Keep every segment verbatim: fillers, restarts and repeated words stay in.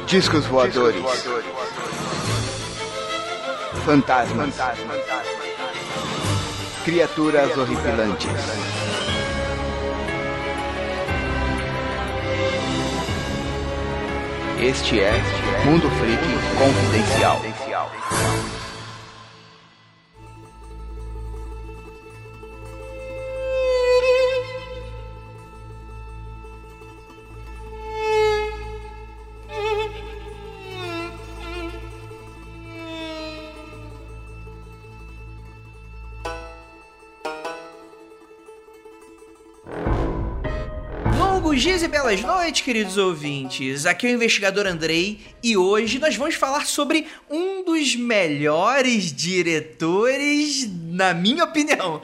Discos voadores. Fantasmas. Criaturas horripilantes. Este é Mundo Freak Confidencial. Longos dias e belas noites, queridos ouvintes. Aqui é o investigador Andrei e hoje nós vamos falar sobre um dos melhores diretores, na minha opinião.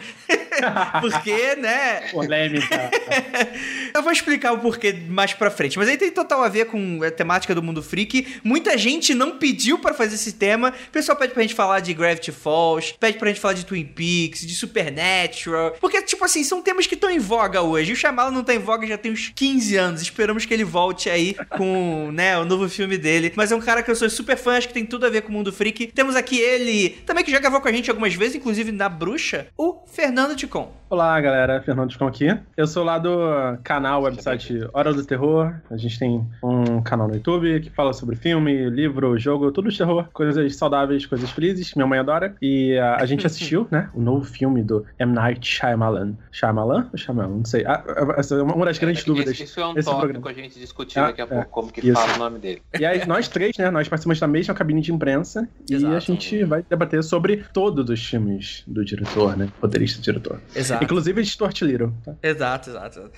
Porque, né? Polêmica. Eu vou explicar o porquê mais pra frente, mas aí tem total a ver com a temática do Mundo Freak. Muita gente não pediu pra fazer esse tema. O pessoal pede pra gente falar de Gravity Falls, pede pra gente falar de Twin Peaks, de Supernatural. Porque, tipo assim, são temas que estão em voga hoje. O Shyamalan não tá em voga já tem uns quinze anos. Esperamos que ele volte aí com, né, o novo filme dele. Mas é um cara que eu sou super fã, acho que tem tudo a ver com o Mundo Freak. Temos aqui ele, também que já gravou com a gente algumas vezes, inclusive na Bruxa, o Fernando Ticon. Olá, galera. Fernando Ticon aqui. Eu sou lá do canal, website Hora do Terror. A gente tem um canal no YouTube que fala sobre filme, livro, jogo, tudo de terror. Coisas saudáveis, coisas felizes, que minha mãe adora. E uh, a gente assistiu, né, o novo filme do M. Night Shyamalan. Shyamalan ou Shyamalan? Não sei. Ah, essa é uma das grandes é, dúvidas. Isso é um esse tópico programa. a gente discutir Ah, daqui a é, pouco, como que isso. fala o nome dele. E aí, nós três, né, nós participamos da mesma cabine de imprensa. Exato. E a gente vai debater sobre todos os filmes do diretor, né, roteirista do diretor. Exato. Inclusive de Stuart Little. Tá? Exato, exato. exato.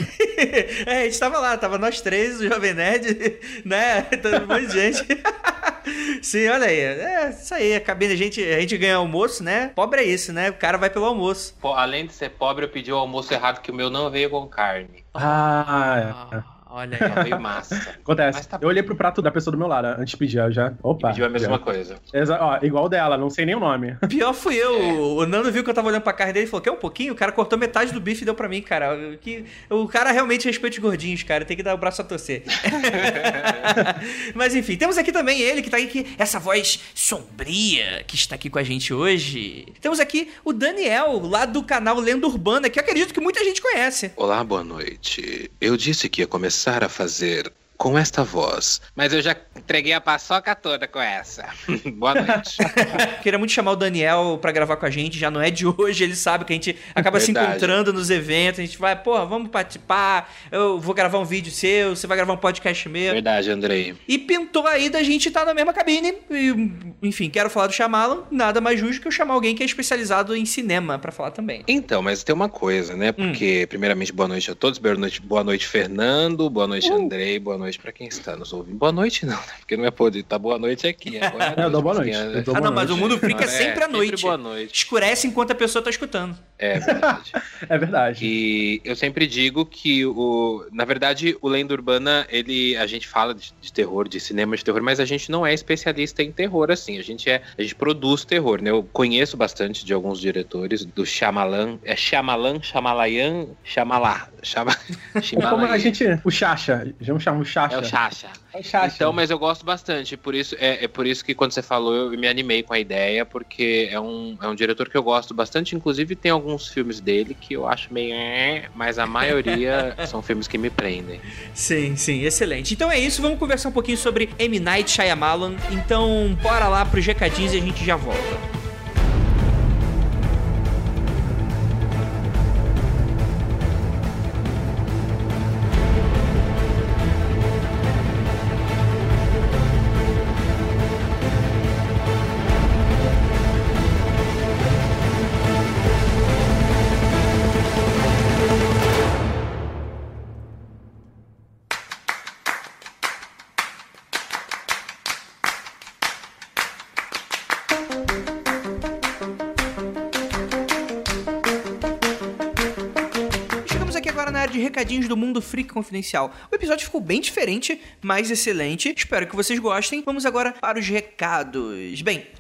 E, é, a gente tava lá, tava nós três, o Jovem Nerd, né? Todo mundo de gente. Sim, olha aí. É isso aí, a cabine, a gente, a gente ganha almoço, né? Pobre é isso, né? O cara vai pelo almoço. Pô, além de ser pobre, eu pedi o almoço errado, que o meu não veio com carne. Ah, é. Olha Só aí. veio massa. Acontece. Mas tá Eu olhei pro prato da pessoa do meu lado antes de pedir, eu já. Opa. Pediu a mesma já. coisa. Exa ó, igual dela, não sei nem o nome. Pior fui eu. O Nando viu que eu tava olhando pra carne dele e falou: quer um pouquinho? O cara cortou metade do bife e deu pra mim, cara. Que, o cara realmente respeita os gordinhos, cara. Tem que dar o braço a torcer. Mas enfim, temos aqui também ele que tá aqui, essa voz sombria que está aqui com a gente hoje. Temos aqui o Daniel, lá do canal Lenda Urbana, que eu acredito que muita gente conhece. Olá, boa noite. Eu disse que ia começar a fazer com esta voz. Mas eu já entreguei a paçoca toda com essa. Boa noite. Queria muito chamar o Daniel pra gravar com a gente, já não é de hoje, ele sabe que a gente acaba se Verdade. encontrando nos eventos, a gente vai, porra, vamos participar, eu vou gravar um vídeo seu, você vai gravar um podcast meu. Verdade, Andrei. E pintou aí da gente estar na mesma cabine. E, enfim, quero falar do Shyamalan. Nada mais justo que eu chamar alguém que é especializado em cinema pra falar também. Então, mas tem uma coisa, né? Porque, Hum. primeiramente, boa noite a todos. Boa noite, boa noite Fernando. Boa noite, Uh. Andrei. Boa noite pra quem está nos ouvindo. Boa noite não, né? Porque não é poder. Tá boa noite aqui. Agora É, eu dou boa noite. Quem é- Eu dou Ah, boa não, mas o noite. Mundo Freak é sempre à noite. boa noite. Escurece enquanto a pessoa tá escutando. É verdade. É verdade. E eu sempre digo que o, na verdade, o Lenda Urbana, ele, a gente fala de, de terror, de cinema de terror, mas a gente não é especialista em terror, assim. A gente é, a gente produz terror, né? Eu conheço bastante de alguns diretores do Shyamalan, é Shyamalan, Shyamalan, Shyamalan, Shyamalan. É como a gente. O Chacha. Vamos chamar o Chacha. É o Chacha. É o Chacha. Então, mas eu gosto bastante, por isso, é, é por isso que quando você falou eu me animei com a ideia, porque é um, é um diretor que eu gosto bastante, inclusive tem alguns filmes dele que eu acho meio... mas a maioria são filmes que me prendem. Sim, sim, excelente. Então é isso, vamos conversar um pouquinho sobre M. Night Shyamalan. Então, bora lá pros recadinhos e a gente já volta. De recadinhos do Mundo Freak Confidencial. O episódio ficou bem diferente, mas excelente. Espero que vocês gostem. Vamos agora para os recados. Bem,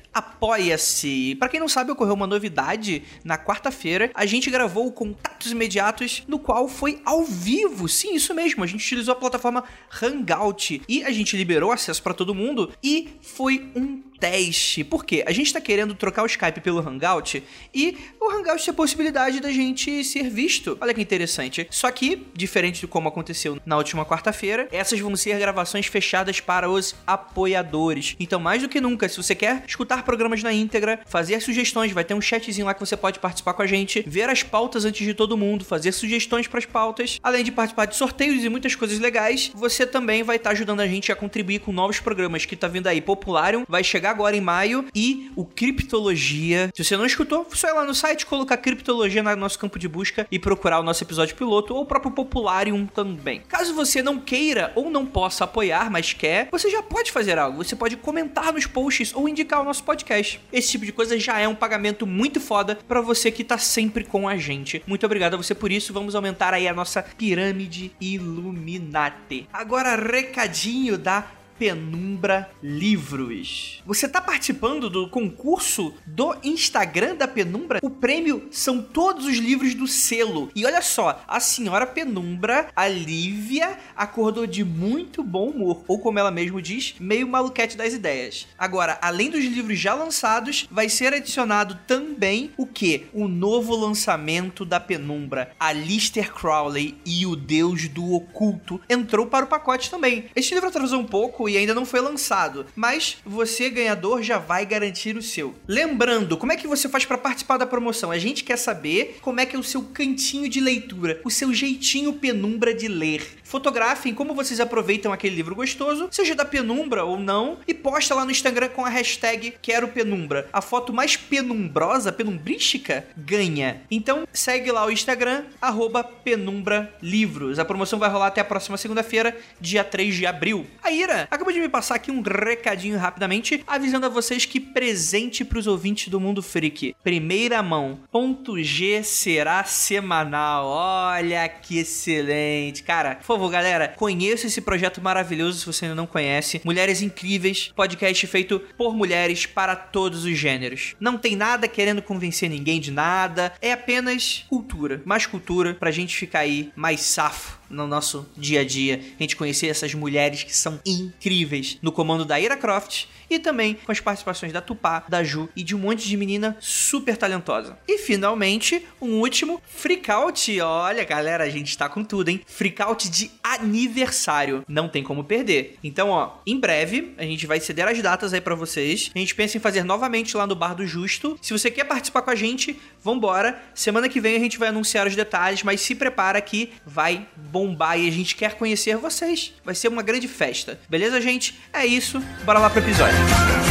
Apoia-se. Pra quem não sabe, ocorreu uma novidade na quarta-feira. A gente gravou o Contatos Imediatos, no qual foi ao vivo. Sim, isso mesmo. A gente utilizou a plataforma Hangout e a gente liberou acesso pra todo mundo e foi um teste. Por quê? A gente tá querendo trocar o Skype pelo Hangout e o Hangout tem a possibilidade da gente ser visto. Olha que interessante. Só que, diferente de como aconteceu na última quarta-feira, essas vão ser gravações fechadas para os apoiadores. Então, mais do que nunca, se você quer escutar programas na íntegra, fazer sugestões, vai ter um chatzinho lá que você pode participar com a gente, ver as pautas antes de todo mundo, fazer sugestões para as pautas, além de participar de sorteios e muitas coisas legais, você também vai estar tá ajudando a gente a contribuir com novos programas que tá vindo aí. Popularium vai chegar agora em maio e o Criptologia. Se você não escutou, só ir lá no site, colocar Criptologia no nosso campo de busca e procurar o nosso episódio piloto ou o próprio Popularium também. Caso você não queira ou não possa apoiar, mas quer, você já pode fazer algo. Você pode comentar nos posts ou indicar o nosso podcast. Esse tipo de coisa já é um pagamento muito foda pra você que tá sempre com a gente. Muito obrigado a você por isso. Vamos aumentar aí a nossa pirâmide Illuminati. Agora, recadinho da Penumbra Livros. Você tá participando do concurso do Instagram da Penumbra? O prêmio são todos os livros do selo. E olha só, a senhora Penumbra, a Lívia, acordou de muito bom humor. Ou como ela mesmo diz, meio maluquete das ideias. Agora, além dos livros já lançados, vai ser adicionado também o quê? O novo lançamento da Penumbra. Aleister Crowley e o Deus do Oculto entrou para o pacote também. Este livro atrasou um pouco e ainda não foi lançado, mas você, ganhador, já vai garantir o seu. Lembrando, como é que você faz para participar da promoção? A gente quer saber como é que é o seu cantinho de leitura, o seu jeitinho Penumbra de ler. Fotografem como vocês aproveitam aquele livro gostoso, seja da Penumbra ou não, e posta lá no Instagram com a hashtag Quero Penumbra. A foto mais penumbrosa, penumbrística, ganha. Então, segue lá o Instagram, arroba Penumbra Livros. A promoção vai rolar até a próxima segunda-feira, dia três de abril. A Ira acabou de me passar aqui um recadinho rapidamente, avisando a vocês que presente pros ouvintes do Mundo Freak. Primeira mão, ponto G será semanal. Olha que excelente. Cara, por favor, galera, conheça esse projeto maravilhoso se você ainda não conhece. Mulheres Incríveis, podcast feito por mulheres para todos os gêneros. Não tem nada querendo convencer ninguém de nada, é apenas cultura. Mais cultura pra gente ficar aí mais safo no nosso dia a dia, a gente conhecer essas mulheres que são incríveis, no comando da Ira Croft e também com as participações da Tupá, da Ju e de um monte de menina super talentosa. E finalmente, um último Freakout. Olha, galera, a gente tá com tudo, hein? Freakout de aniversário, não tem como perder. Então, ó, em breve a gente vai ceder as datas aí pra vocês. A gente pensa em fazer novamente lá no Bar do Justo. Se você quer participar com a gente, vambora. Semana que vem a gente vai anunciar os detalhes, mas se prepara que vai bombar e a gente quer conhecer vocês. Vai ser uma grande festa. Beleza, gente? É isso. Bora lá pro episódio.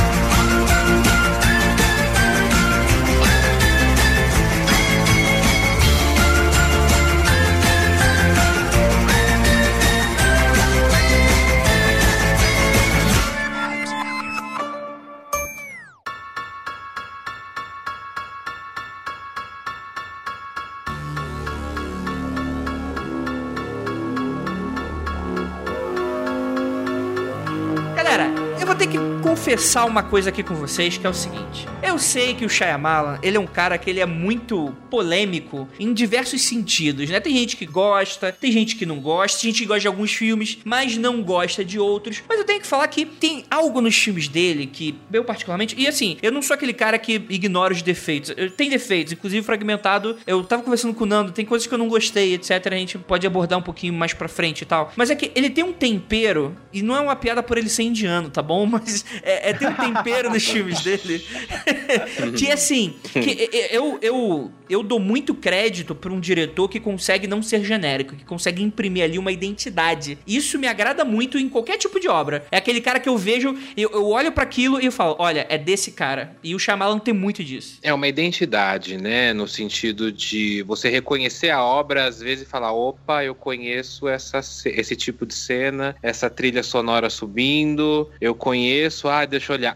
Confessar uma coisa aqui com vocês, que é o seguinte: eu sei que o Shyamalan, ele é um cara que ele é muito polêmico em diversos sentidos, né? Tem gente que gosta, tem gente que não gosta, tem gente que gosta de alguns filmes, mas não gosta de outros. Mas eu tenho que falar que tem algo nos filmes dele que eu particularmente... E assim, eu não sou aquele cara que ignora os defeitos. Eu, tem defeitos, inclusive Fragmentado. Eu tava conversando com o Nando, tem coisas que eu não gostei, etcétera. A gente pode abordar um pouquinho mais pra frente e tal. Mas é que ele tem um tempero, e não é uma piada por ele ser indiano, tá bom? Mas é, é tem um tempero nos filmes dele que assim, que eu, eu, eu dou muito crédito pra um diretor que consegue não ser genérico, que consegue imprimir ali uma identidade. Isso me agrada muito em qualquer tipo de obra. É aquele cara que eu vejo, eu, eu olho pra aquilo e eu falo, olha, é desse cara. E o Shyamalan tem muito disso. É uma identidade, né? No sentido de você reconhecer a obra, às vezes, e falar, opa, eu conheço essa, esse tipo de cena, essa trilha sonora subindo, eu conheço, ah, deixa eu olhar, ah,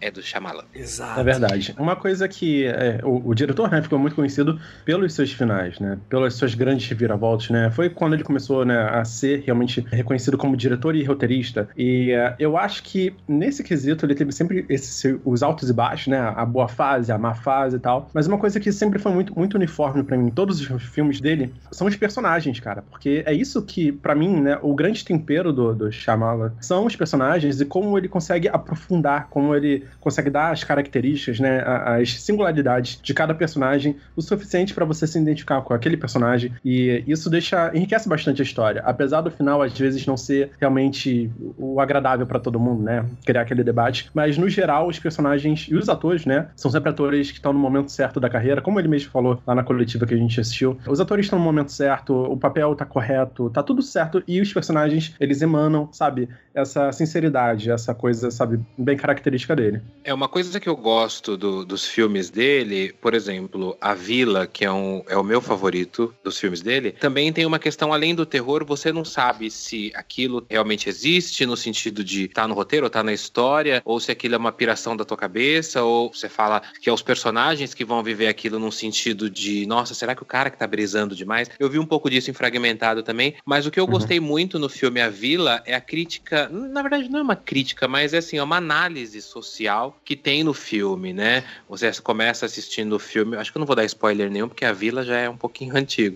é do Shyamalan. Exato. É verdade. Uma coisa que é, o, o diretor, né, ficou muito conhecido pelos seus finais, né? Pelas suas grandes reviravoltas, né? Foi quando ele começou, né, a ser realmente reconhecido como diretor e roteirista. E uh, eu acho que nesse quesito ele teve sempre esse, os altos e baixos, né? A boa fase, a má fase e tal. Mas uma coisa que sempre foi muito, muito uniforme pra mim em todos os filmes dele são os personagens, cara. Porque é isso que, pra mim, né, o grande tempero do, do Shyamalan são os personagens e como ele consegue aprofundar, como ele consegue dar as características, né, as singularidades de cada personagem o suficiente pra você se identificar com aquele personagem. E isso deixa, enriquece bastante a história. Apesar do final, às vezes, não ser realmente o agradável pra todo mundo, né? Criar aquele debate. Mas, no geral, os personagens e os atores, né? São sempre atores que estão no momento certo da carreira, como ele mesmo falou lá na coletiva que a gente assistiu. Os atores estão no momento certo, o papel tá correto, tá tudo certo, e os personagens, eles emanam, sabe, essa sinceridade, essa coisa, sabe, bem característica dele. É uma coisa que eu gosto do, dos filmes dele, por exemplo, A Vila, que é, um, é o meu favorito dos filmes dele, também tem uma questão, além do terror, você não sabe se aquilo realmente existe, no sentido de tá no roteiro, ou tá na história, ou se aquilo é uma piração da tua cabeça, ou você fala que é os personagens que vão viver aquilo num sentido de, nossa, será que o cara que tá brisando demais? Eu vi um pouco disso em Fragmentado também, mas o que eu Uhum. gostei muito no filme A Vila é a crítica, na verdade não é uma crítica, mas é assim, é uma análise social que tem no filme, né? Você começa assistindo o filme, acho que eu não vou dar spoiler nenhum, porque A Vila já é um pouquinho antigo,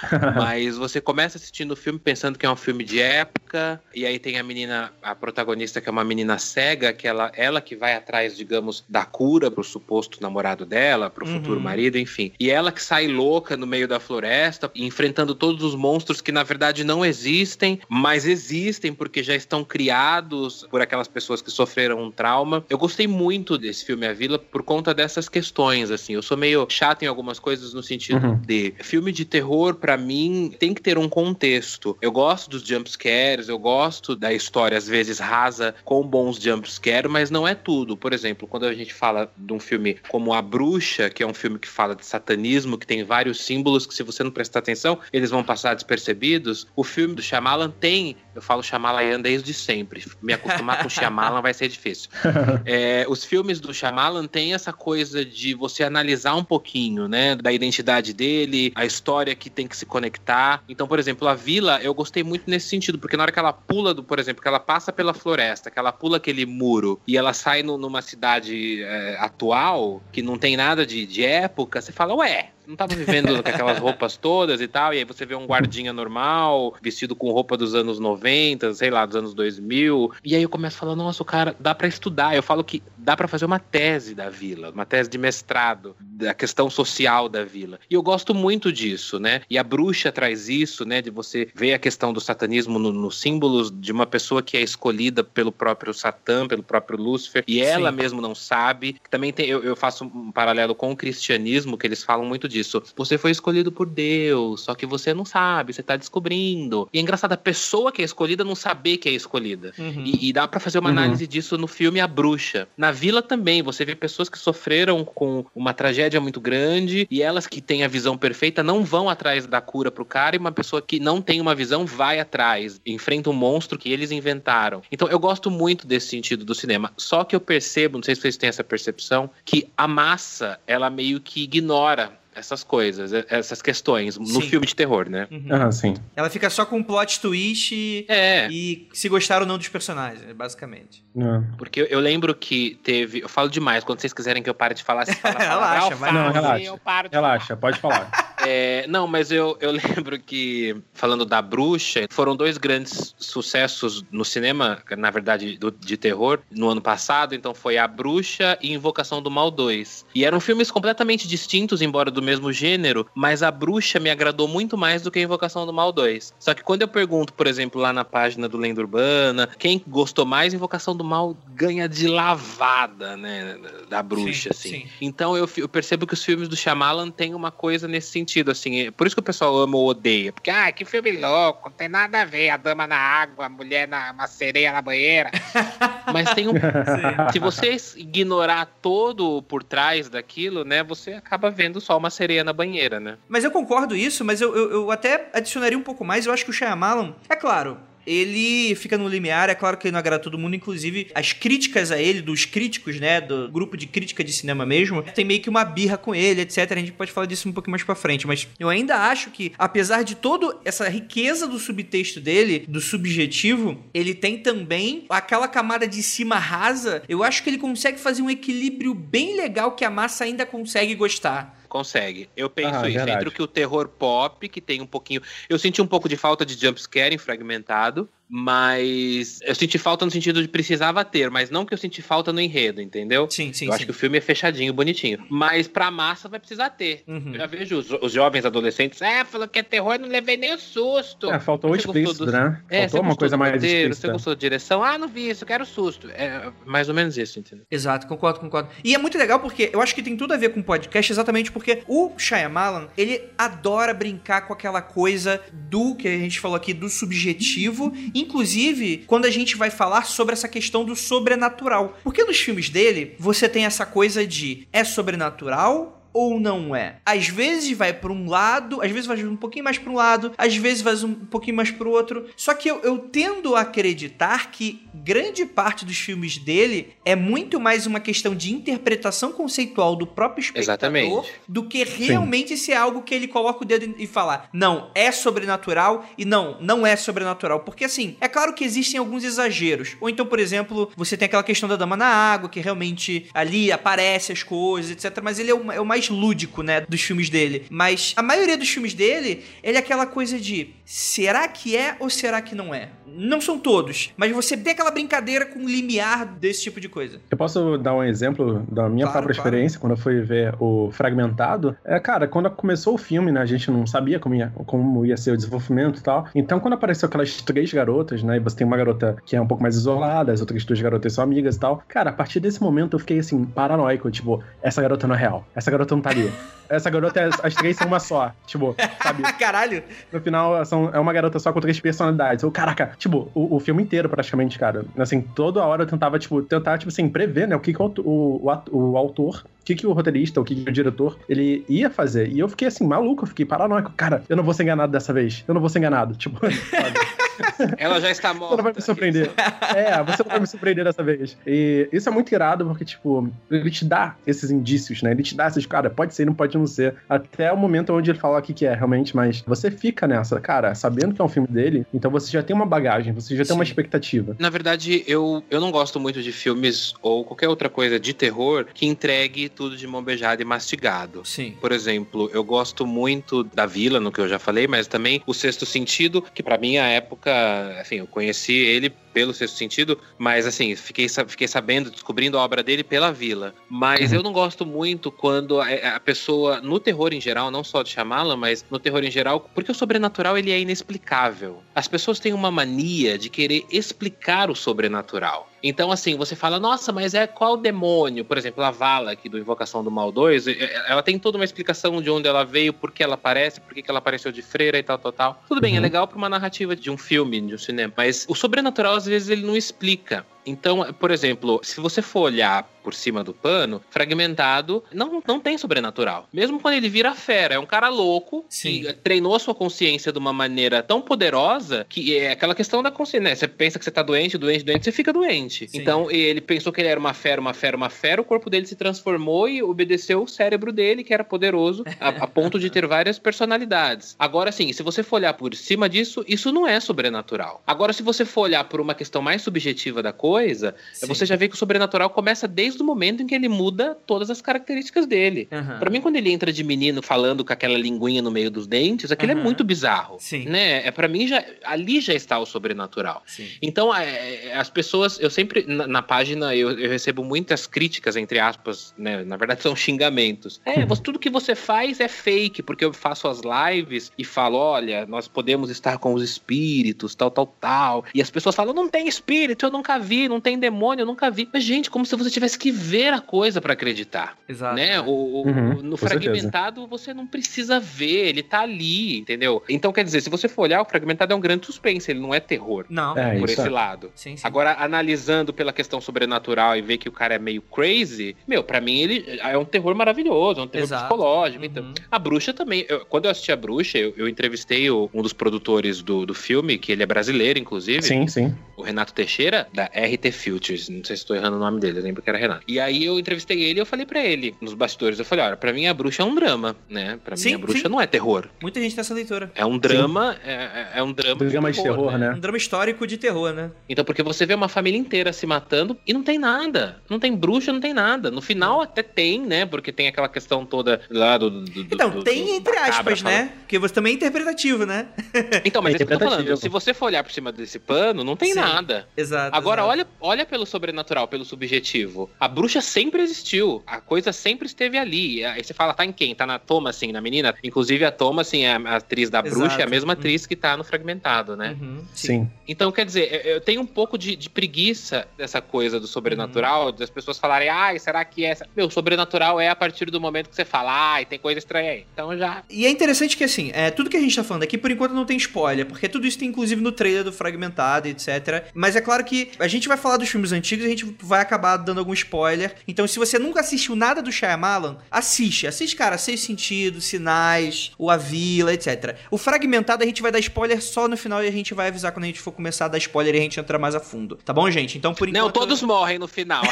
mas você começa assistindo o filme pensando que é um filme de época, e aí tem a menina, a protagonista, que é uma menina cega, que ela, ela que vai atrás, digamos, da cura pro suposto namorado dela, pro Uhum. futuro marido, enfim. E ela que sai louca no meio da floresta, enfrentando todos os monstros que na verdade não existem, mas existem porque já estão criados por aquelas pessoas que sofreram um trauma. Eu gostei muito desse filme A Vila por conta dessas questões, assim. Eu sou meio chato em algumas coisas no sentido Uhum. de filme de terror, pra mim, tem que ter um contexto. Eu gosto dos jumpscares, eu gosto da história, às vezes, rasa, com bons jumpscares, mas não é tudo. Por exemplo, quando a gente fala de um filme como A Bruxa, que é um filme que fala de satanismo, que tem vários símbolos que, se você não prestar atenção, eles vão passar despercebidos. O filme do Shyamalan tem, eu falo Shyamalan desde sempre, me acostumar com Shyamalan vai ser difícil. É, os filmes do Shyamalan tem essa coisa de você analisar um pouquinho, né, da identidade dele, a história que tem que se conectar. Então, por exemplo, A Vila, eu gostei muito nesse sentido, porque na hora que ela pula, do, por exemplo, que ela passa pela floresta, que ela pula aquele muro e ela sai no, numa cidade é, atual, que não tem nada de, de época, você fala, ué, não tava vivendo com aquelas roupas todas e tal, e aí você vê um guardinha normal, vestido com roupa dos anos noventa, sei lá, dos anos dois mil, e aí eu começo a falar, nossa, o cara, dá pra estudar. Eu falo que dá pra fazer uma tese da Vila, uma tese de mestrado, da questão social da Vila. E eu gosto muito disso, né? E A Bruxa traz isso, né, de você ver a questão do satanismo nos no símbolos de uma pessoa que é escolhida pelo próprio Satã, pelo próprio Lúcifer, e ela Sim. mesmo não sabe. Também tem, eu, eu faço um paralelo com o cristianismo, que eles falam muito disso. Você foi escolhido por Deus, só que você não sabe, você tá descobrindo. E é engraçado, a pessoa que é escolhida não saber que é escolhida. Uhum. E, e dá pra fazer uma uhum. análise disso no filme A Bruxa. Na Vila também, você vê pessoas que sofreram com uma tragédia muito grande, e elas que têm a visão perfeita não vão atrás da cura pro cara, e uma pessoa que não tem uma visão vai atrás, enfrenta um monstro que eles inventaram. Então eu gosto muito desse sentido do cinema. Só que eu percebo, não sei se vocês têm essa percepção, que a massa, ela meio que ignora essas coisas, essas questões no sim. filme de terror, né? Uhum. Ah, sim. Ela fica só com um plot twist e, é. e se gostaram ou não dos personagens, basicamente. É. Porque eu, eu lembro que teve... Eu falo demais, quando vocês quiserem que eu pare de falar, vocês falam relaxa, vai. Não, relaxa. Eu paro de relaxa, falar. Pode falar. É, não, mas eu, eu lembro que, falando da Bruxa, foram dois grandes sucessos no cinema, na verdade, do, de terror, no ano passado. Então foi A Bruxa e Invocação do Mal dois. E eram filmes completamente distintos, embora do mesmo gênero, mas A Bruxa me agradou muito mais do que a Invocação do Mal dois. Só que quando eu pergunto, por exemplo, lá na página do Lenda Urbana, quem gostou mais, Invocação do Mal ganha de lavada, né, da Bruxa, sim, assim. Sim. Então eu, eu percebo que os filmes do Shyamalan têm uma coisa nesse sentido, assim. Por isso que o pessoal ama ou odeia. Porque, ah, que filme louco, não tem nada a ver, a dama na água, a mulher na uma sereia na banheira. Mas tem um... Se você ignorar todo por trás daquilo, né, você acaba vendo só uma sereia na banheira, né? Mas eu concordo isso, mas eu, eu, eu até adicionaria um pouco mais. Eu acho que o Shyamalan, é claro, ele fica no limiar, é claro que ele não agrada todo mundo, inclusive as críticas a ele, dos críticos, né, do grupo de crítica de cinema mesmo, tem meio que uma birra com ele, etcétera. A gente pode falar disso um pouquinho mais pra frente, mas eu ainda acho que, apesar de toda essa riqueza do subtexto dele, do subjetivo, ele tem também aquela camada de cima rasa. Eu acho que ele consegue fazer um equilíbrio bem legal que a massa ainda consegue gostar. Consegue. Eu penso Ah, isso. verdade. Entre o que o terror pop, que tem um pouquinho... Eu senti um pouco de falta de jumpscare em Fragmentado, mas eu senti falta no sentido de precisava ter, mas não que eu senti falta no enredo, entendeu? Sim, sim, Eu sim. acho que o filme é fechadinho, bonitinho. Mas pra massa vai precisar ter. Uhum. Eu já vejo os, os jovens adolescentes, é, falou que é terror, não levei nem o susto. É, faltou o Você gostou explícito, do- né? É, Faltou você uma gostou coisa do mais roteiro, explícita. Você gostou da direção? Ah, não vi isso, eu quero susto. É mais ou menos isso, entendeu? Exato, concordo, concordo. E é muito legal porque eu acho que tem tudo a ver com o podcast, exatamente porque o Shyamalan, ele adora brincar com aquela coisa do que a gente falou aqui, do subjetivo, inclusive quando a gente vai falar sobre essa questão do sobrenatural. Porque nos filmes dele, você tem essa coisa de é sobrenatural ou não é? Às vezes vai pra um lado, às vezes vai um pouquinho mais pra um lado, às vezes vai um pouquinho mais pro outro. Só que eu, eu tendo a acreditar que grande parte dos filmes dele é muito mais uma questão de interpretação conceitual do próprio espectador Exatamente. do que realmente ser algo que ele coloca o dedo e falar, não, é sobrenatural e não, não é sobrenatural. Porque assim, é claro que existem alguns exageros. Ou então, por exemplo, você tem aquela questão da dama na água, que realmente ali aparece as coisas, etcétera. Mas ele é o, é o mais lúdico, né, dos filmes dele. Mas a maioria dos filmes dele, ele é aquela coisa de, será que é ou será que não é? Não são todos, mas você tem aquela brincadeira com o limiar desse tipo de coisa. Eu posso dar um exemplo da minha Claro, própria claro. experiência quando eu fui ver o Fragmentado. É, cara, quando começou o filme, né, a gente não sabia como ia, como ia ser o desenvolvimento e tal. Então, quando apareceu aquelas três garotas, né, e você tem uma garota que é um pouco mais isolada, as outras duas garotas são amigas e tal. Cara, a partir desse momento eu fiquei, assim, paranoico. Tipo, essa garota não é real. Essa garota não tá ali. Essa garota, as, as três são uma só. Tipo, sabe? Caralho! No final, são, é uma garota só com três personalidades. Eu, caraca, tipo, o, o filme inteiro, praticamente, cara. Assim, toda hora eu tentava, tipo, tentar, tipo assim, prever, né, o que, que o, o, o, ato- o autor, o que, que o roteirista, o que, que o diretor, ele ia fazer. E eu fiquei, assim, maluco, eu fiquei paranoico. Cara, eu não vou ser enganado dessa vez. Eu não vou ser enganado. Tipo, sabe? Ela já está morta. Você não vai me surpreender. É, você não vai me surpreender dessa vez. E isso é muito irado porque, tipo, ele te dá esses indícios, né? Ele te dá esses, cara, pode ser, não pode não ser. Até o momento onde ele fala o que que é, realmente, mas você fica nessa, cara, sabendo que é um filme dele, então você já tem uma bagagem, você já tem uma Sim. expectativa. Na verdade, eu, eu não gosto muito de filmes ou qualquer outra coisa de terror que entregue tudo de mão beijada e mastigado. Sim. Por exemplo, eu gosto muito da Vila, no que eu já falei, mas também O Sexto Sentido, que pra mim, à época, assim, eu conheci ele pelo Sexto Sentido, mas assim, fiquei, sa- fiquei sabendo, descobrindo a obra dele pela Vila. Mas Uhum. eu não gosto muito quando a, a pessoa, no terror em geral, não só de Shyamalan, mas no terror em geral, porque o sobrenatural ele é inexplicável. As pessoas têm uma mania de querer explicar o sobrenatural. Então, assim, você fala, nossa, mas é qual demônio? Por exemplo, a Vala aqui do Invocação do Mal dois, e- e- ela tem toda uma explicação de onde ela veio, por que ela aparece, por que que ela apareceu de freira e tal, tal, tal. Tudo bem, é Uhum. legal pra uma narrativa de um filme, de um cinema, mas o sobrenatural, às vezes, ele não explica. Então, por exemplo, se você for olhar por cima do pano, Fragmentado não, não tem sobrenatural. Mesmo quando ele vira fera, é um cara louco Sim. que treinou a sua consciência de uma maneira tão poderosa que é aquela questão da consciência, né? Você pensa que você tá doente, doente, doente, você fica doente. Sim. Então, ele pensou que ele era uma fera, uma fera, uma fera, o corpo dele se transformou e obedeceu o cérebro dele, que era poderoso, a, a ponto de ter várias personalidades. Agora, sim, se você for olhar por cima disso, isso não é sobrenatural. Agora, se você for olhar por uma questão mais subjetiva da coisa, Sim. você já vê que o sobrenatural começa desde o momento em que ele muda todas as características dele. Aham. Pra mim, quando ele entra de menino falando com aquela linguinha no meio dos dentes, aquilo Aham. é muito bizarro. Sim. Né? É, pra mim, já, ali já está o sobrenatural. Sim. Então, é, é, as pessoas, eu sempre, na, na página, eu, eu recebo muitas críticas, entre aspas, né? Na verdade, são xingamentos. É, você, tudo que você faz é fake, porque eu faço as lives e falo, olha, nós podemos estar com os espíritos, tal, tal, tal. E as pessoas falam, não tem espírito, eu nunca vi. ali, não tem demônio, eu nunca vi. Mas, gente, como se você tivesse que ver a coisa pra acreditar. Exato. Né? O, o, Uhum, no com fragmentado, certeza. Você não precisa ver, ele tá ali, entendeu? Então, quer dizer, se você for olhar, o fragmentado é um grande suspense, ele não é terror. Não. É, por isso esse é. lado. Sim, sim. Agora, analisando pela questão sobrenatural e ver que o cara é meio crazy, meu, pra mim ele é um terror maravilhoso, é um terror Exato. psicológico. Uhum. Então, a Bruxa também. Eu, quando eu assisti a Bruxa, eu, eu entrevistei o, um dos produtores do, do filme, que ele é brasileiro, inclusive. Sim, sim. O Renato Teixeira, da R T Filters. Não sei se estou errando o nome dele, eu lembro que era Renato. E aí eu entrevistei ele e eu falei pra ele, nos bastidores, eu falei, olha, pra mim a Bruxa é um drama, né? Pra Sim, mim a Bruxa sim. não é terror. Muita gente tem essa leitura. É um drama, é, é um drama, Drama de terror, né? Um drama histórico de terror, né? Então, porque você vê uma família inteira se matando e não tem nada. Não tem bruxa, não tem nada. No final até tem, né? Porque tem aquela questão toda lá do... do, do Então, do, tem do, entre aspas, falando. né? Porque você também é interpretativo, né? Então, mas É é isso que eu tô falando. interpretativo. Se você for olhar por cima desse pano, não tem Sim. nada. Exato. Agora, exato. olha, olha pelo sobrenatural, pelo subjetivo. A bruxa sempre existiu. A coisa sempre esteve ali. Aí você fala, tá em quem? Tá na Thomasin, assim, na menina? Inclusive, a Thomasin, assim, a atriz da bruxa, Exato. é a mesma atriz que tá no Fragmentado, né? Uhum, sim. Sim. Então, quer dizer, eu- eu tenho um pouco de, de preguiça dessa coisa do sobrenatural, Uhum. das pessoas falarem, ai, será que é essa? Meu, sobrenatural é a partir do momento que você fala, ai, tem coisa estranha aí. Então já. E é interessante que, assim, é, tudo que a gente tá falando aqui, por enquanto, não tem spoiler, porque tudo isso tem, inclusive, no trailer do Fragmentado, etcétera. Mas é claro que a gente vai falar dos filmes antigos e a gente vai acabar dando algum spoiler. Então, se você nunca assistiu nada do Shyamalan, assiste. Assiste, cara, Seis Sentidos, Sinais, O A Vila, etcétera. O Fragmentado a gente vai dar spoiler só no final e a gente vai avisar quando a gente for começar a dar spoiler e a gente entrar mais a fundo. Tá bom, gente? Então, por enquanto... Não, todos morrem no final.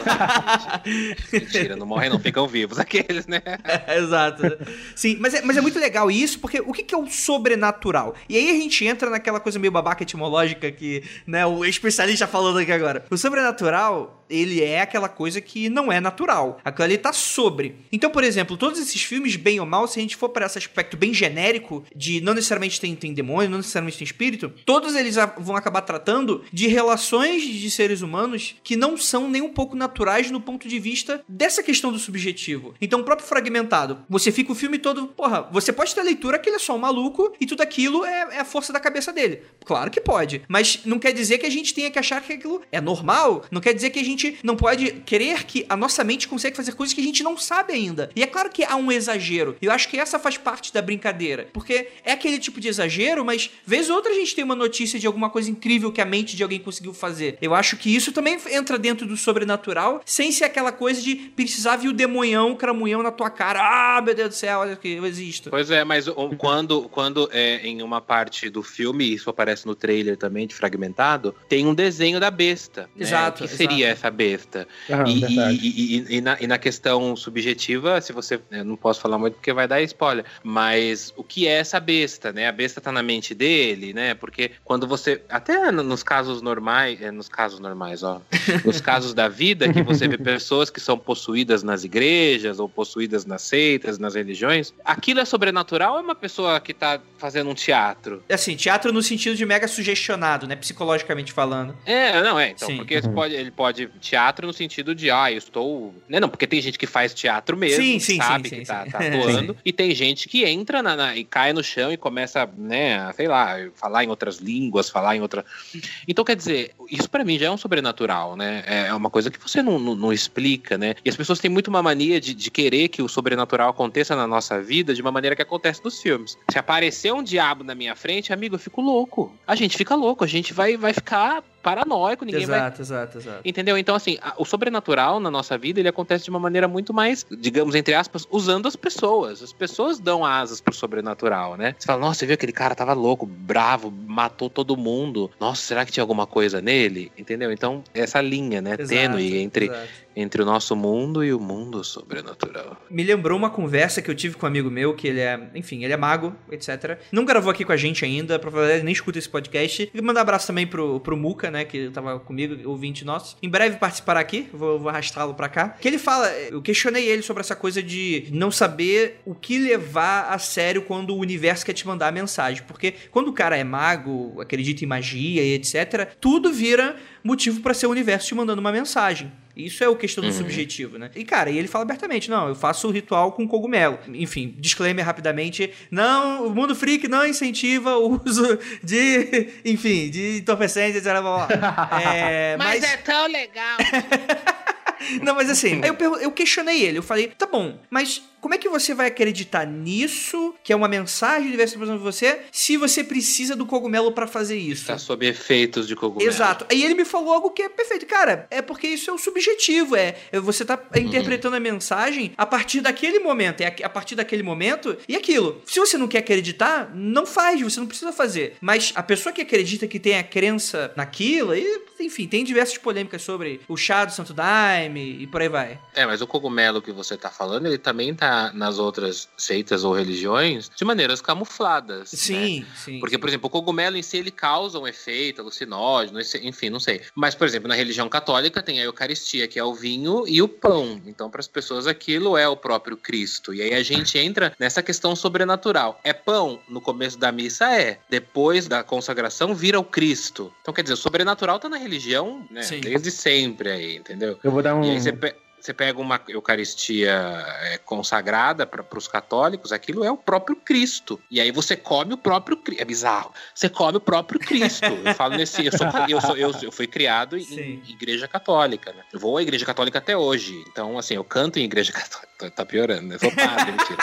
Mentira, não morrem, não, ficam vivos aqueles, né? Exato. Sim, mas é, mas é muito legal isso, porque o que, que é o sobrenatural? E aí a gente entra naquela coisa meio babaca etimológica que, né, o especialista falando aqui agora. O sobrenatural, ele é aquela coisa que não é natural. Aquilo ali tá sobre. Então, por exemplo, todos esses filmes, bem ou mal, se a gente for para esse aspecto bem genérico, de não necessariamente tem, tem demônio, não necessariamente tem espírito, todos eles a- vão acabar tratando de relações de seres humanos que não são nem um pouco naturais no ponto de vista dessa questão do subjetivo. Então, o próprio Fragmentado, você fica o filme todo, porra, você pode ter a leitura que ele é só um maluco e tudo aquilo é, é a força da cabeça dele. Claro que pode, mas não quer dizer que a gente tenha que achar que aquilo é normal, não quer dizer que a gente não pode querer que a nossa mente consegue fazer coisas que a gente não sabe ainda. E é claro que há um exagero, e eu acho que essa faz parte da brincadeira, porque é aquele tipo de exagero, mas vez ou outra a gente tem uma notícia de alguma coisa incrível que a mente de alguém conseguiu fazer. Eu acho que isso também entra dentro do sobrenatural, sem ser aquela coisa de precisar vir o demonhão, o cramunhão na tua cara. Ah, meu Deus do céu, olha que eu existo. Pois é, mas o- quando, quando é, em uma parte do filme, isso aparece no trailer também, de Fragmentado, tem um desenho da besta. Né? Exato, O que seria exato. essa besta? Ah, E, verdade. e- e- e na, e na questão subjetiva, se você. Eu não posso falar muito porque vai dar spoiler. Mas o que é essa besta, né? A besta tá na mente dele, né? Porque quando você. Até no- nos casos normais. É, nos casos normais, ó. Nos casos da vida, que você vê pessoas que são possuídas nas igrejas, ou possuídas nas seitas, nas religiões. Aquilo é sobrenatural ou é uma pessoa que tá fazendo um teatro? Assim, teatro no sentido de mega sugestionado, né? Psicologicamente falando. É, não, é. Então, Sim. porque ele pode, ele pode. Teatro no sentido de, ah, eu estou. Né, não, porque tem gente que faz teatro mesmo, Sim, que sim, sabe sim, que sim, tá, sim. tá atuando. E tem gente que entra na, na- e cai no chão e começa, né, a, sei lá, falar em outras línguas, falar em outra. Então, quer dizer, isso pra mim já é um sobrenatural, né? É uma coisa que você não, não, não explica, né? E as pessoas têm muito uma mania de, de querer que o sobrenatural aconteça na nossa vida de uma maneira que acontece nos filmes. Se aparecer um diabo na minha frente, amigo, eu fico louco. A gente fica louco, a gente vai, vai ficar paranoico, ninguém vai. Exato, exato, exato. Entendeu? Então, assim, a- o sobrenatural na nossa vida, ele acontece de uma maneira muito mais, digamos, entre aspas, usando as pessoas. As pessoas dão asas pro sobrenatural, né? Você fala, nossa, você viu aquele cara tava louco, bravo, matou todo mundo. Nossa, será que tinha alguma coisa nele? Entendeu? Então, essa linha, né, Exato, tênue entre, exato. entre o nosso mundo e o mundo sobrenatural. Me lembrou uma conversa que eu tive com um amigo meu, que ele é, enfim, ele é mago, etcétera. Não gravou aqui com a gente ainda, provavelmente nem escuta esse podcast. E mandar um abraço também pro, pro Muca, né, que tava comigo, ouvinte nosso. Em breve participará aqui, vou, vou arrastá-lo pra cá. Que ele fala, eu questionei ele sobre essa coisa de não saber o que levar a sério quando o universo quer te mandar a mensagem. Porque quando o cara é mago, acredita em magia e etcétera, tudo vira motivo pra ser o universo te mandando uma mensagem. Isso é o questão do uhum. subjetivo, né? E, cara, e ele fala abertamente, não, eu faço o ritual com cogumelo. Enfim, disclaimer rapidamente, não, o Mundo Freak não incentiva o uso de, enfim, de entorpecentes, etcétera. Blá, blá. É, mas... mas é tão legal. Não, mas assim, aí eu, pergun- eu questionei ele, eu falei, tá bom, mas como é que você vai acreditar nisso, que é uma mensagem do universo representando você, se você precisa do cogumelo pra fazer isso? Tá sob efeitos de cogumelo. Exato. Aí ele me falou algo que é perfeito. Cara, é porque isso é o subjetivo, é você tá uhum. interpretando a mensagem a partir daquele momento, é a partir daquele momento e aquilo. Se você não quer acreditar, não faz, você não precisa fazer. Mas a pessoa que acredita que tem a crença naquilo, e, enfim, tem diversas polêmicas sobre o chá do Santo Daime e por aí vai. É, mas o cogumelo que você tá falando, ele também tá nas outras seitas ou religiões de maneiras camufladas. Sim, né? sim. Porque, sim. por exemplo, o cogumelo em si, ele causa um efeito alucinógeno, enfim, não sei. Mas, por exemplo, na religião católica tem a Eucaristia, que é o vinho e o pão. Então, para as pessoas, aquilo é o próprio Cristo. E aí a gente entra nessa questão sobrenatural. É pão? No começo da missa é. Depois da consagração, vira o Cristo. Então, quer dizer, o sobrenatural tá na religião, né? Sim. Desde sempre aí, entendeu? Eu vou dar um... E aí você pe- Você pega uma Eucaristia é, consagrada para os católicos, aquilo é o próprio Cristo. E aí você come o próprio Cristo. É bizarro. Você come o próprio Cristo. Eu falo nesse. Eu, sou, eu, sou, eu, eu fui criado em, em igreja católica, né? Eu vou à igreja católica até hoje. Então, assim, eu canto em igreja católica. Tá piorando, né? Eu sou padre, mentira.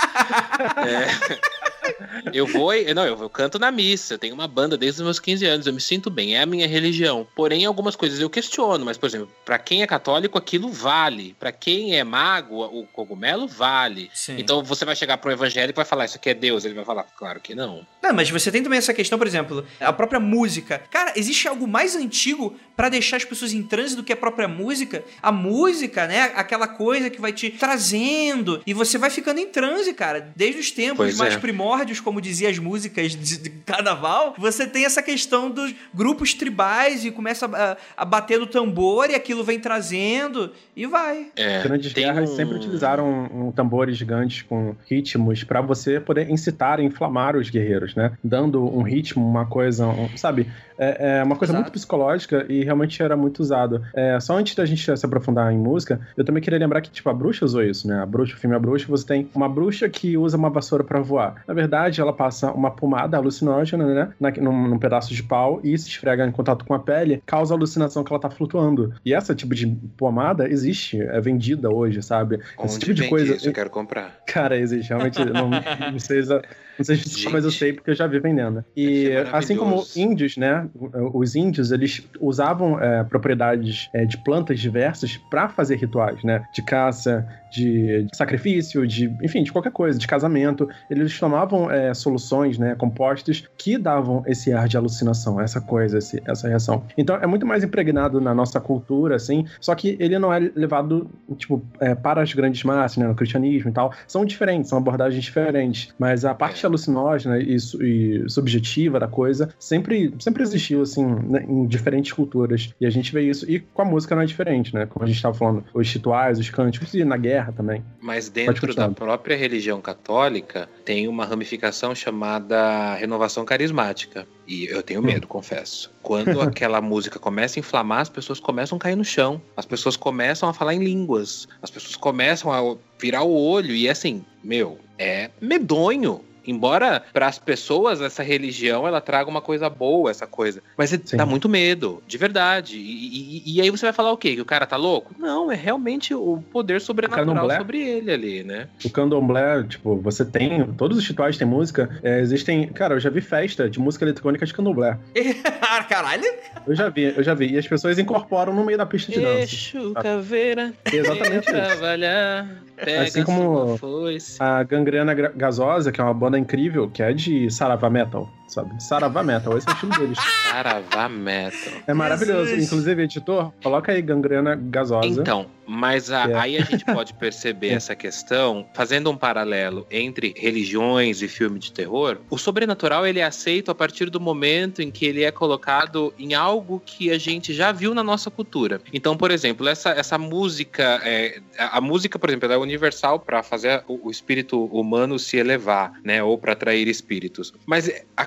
É. Eu vou, não, eu, eu canto na missa, eu tenho uma banda desde os meus quinze anos, eu me sinto bem, é a minha religião. Porém, algumas coisas eu questiono, mas, por exemplo, pra quem é católico, aquilo vale. Pra quem é mago, o cogumelo vale. Sim. Então você vai chegar pro evangélico e vai falar, isso aqui é Deus, ele vai falar, claro que não. Não, mas você tem também essa questão, por exemplo, a própria música. Cara, existe algo mais antigo pra deixar as pessoas em transe do que a própria música? A música, né, aquela coisa que vai te trazendo, e você vai ficando em transe, cara, desde os tempos pois mais é. primórdios, como dizia as músicas de, de carnaval, você tem essa questão dos grupos tribais e começa a, a bater no tambor e aquilo vem trazendo e vai. É, grandes guerras um... sempre utilizaram um, um tambores gigantes com ritmos pra você poder incitar e inflamar os guerreiros, né? Dando um ritmo, uma coisa, um, sabe? É, é uma coisa Exato. muito psicológica e realmente era muito usado. É, só antes da gente se aprofundar em música, eu também queria lembrar que, tipo, a bruxa usou isso, né? A bruxa, o filme A Bruxa, você tem uma bruxa que usa uma vassoura pra voar. Na verdade, ela passa uma pomada alucinógena, né? Na, num, num pedaço de pau e se esfrega em contato com a pele, causa a alucinação que ela tá flutuando. E esse tipo de pomada existe, é vendida hoje, sabe? Onde esse tipo de vende coisa. Isso? Eu quero comprar. Cara, existe, realmente. não, não sei se, não sei se só, mas eu sei porque eu já vi vendendo. E assim como índios, né? Os índios, eles usavam é, propriedades é, de plantas diversas pra fazer rituais, né? De caça, de, de sacrifício, de, enfim, de qualquer coisa, de casamento. Eles tomavam é, soluções, né? Compostos que davam esse ar de alucinação, essa coisa, esse, essa reação. Então é muito mais impregnado na nossa cultura, assim, só que ele não é levado, tipo, é, para as grandes massas, né? No cristianismo e tal. São diferentes, são abordagens diferentes, mas a parte alucinógena e, e subjetiva da coisa sempre, sempre existiu, assim, né, em diferentes culturas. E a gente vê isso. E com a música não é diferente, né? Como a gente estava falando, os rituais, os cânticos e na guerra também. Mas dentro da própria religião católica tem uma ramificação chamada renovação carismática. E eu tenho medo, hum. confesso. Quando aquela música começa a inflamar, as pessoas começam a cair no chão. As pessoas começam a falar em línguas. As pessoas começam a virar o olho. E assim, meu, é medonho. Embora para as pessoas essa religião ela traga uma coisa boa, essa coisa. Mas Sim. dá muito medo, de verdade. E, e, e aí você vai falar o quê? Que o cara tá louco? Não, é realmente o poder sobrenatural sobre ele ali, né? O candomblé, tipo, você tem... Todos os rituais têm música. É, existem... Cara, eu já vi festa de música eletrônica de candomblé. Caralho! Eu já vi, eu já vi. E as pessoas incorporam no meio da pista de dança. Exu, caveira. Exatamente isso. Trabalhar, pega assim como a Gangrena Gasosa, que é uma banda incrível, que é de Saravá Metal, sabe? Saravá Metal, esse é o estilo deles. Saravá Metal. É maravilhoso. Jesus. Inclusive, editor, coloca aí Gangrena Gasosa. Então, mas a, é. aí a gente pode perceber essa questão, fazendo um paralelo entre religiões e filme de terror. O sobrenatural, ele é aceito a partir do momento em que ele é colocado em algo que a gente já viu na nossa cultura. Então, por exemplo, essa, essa música, é, a, a música, por exemplo, ela é universal para fazer o, o espírito humano se elevar, né? Ou para atrair espíritos. Mas a,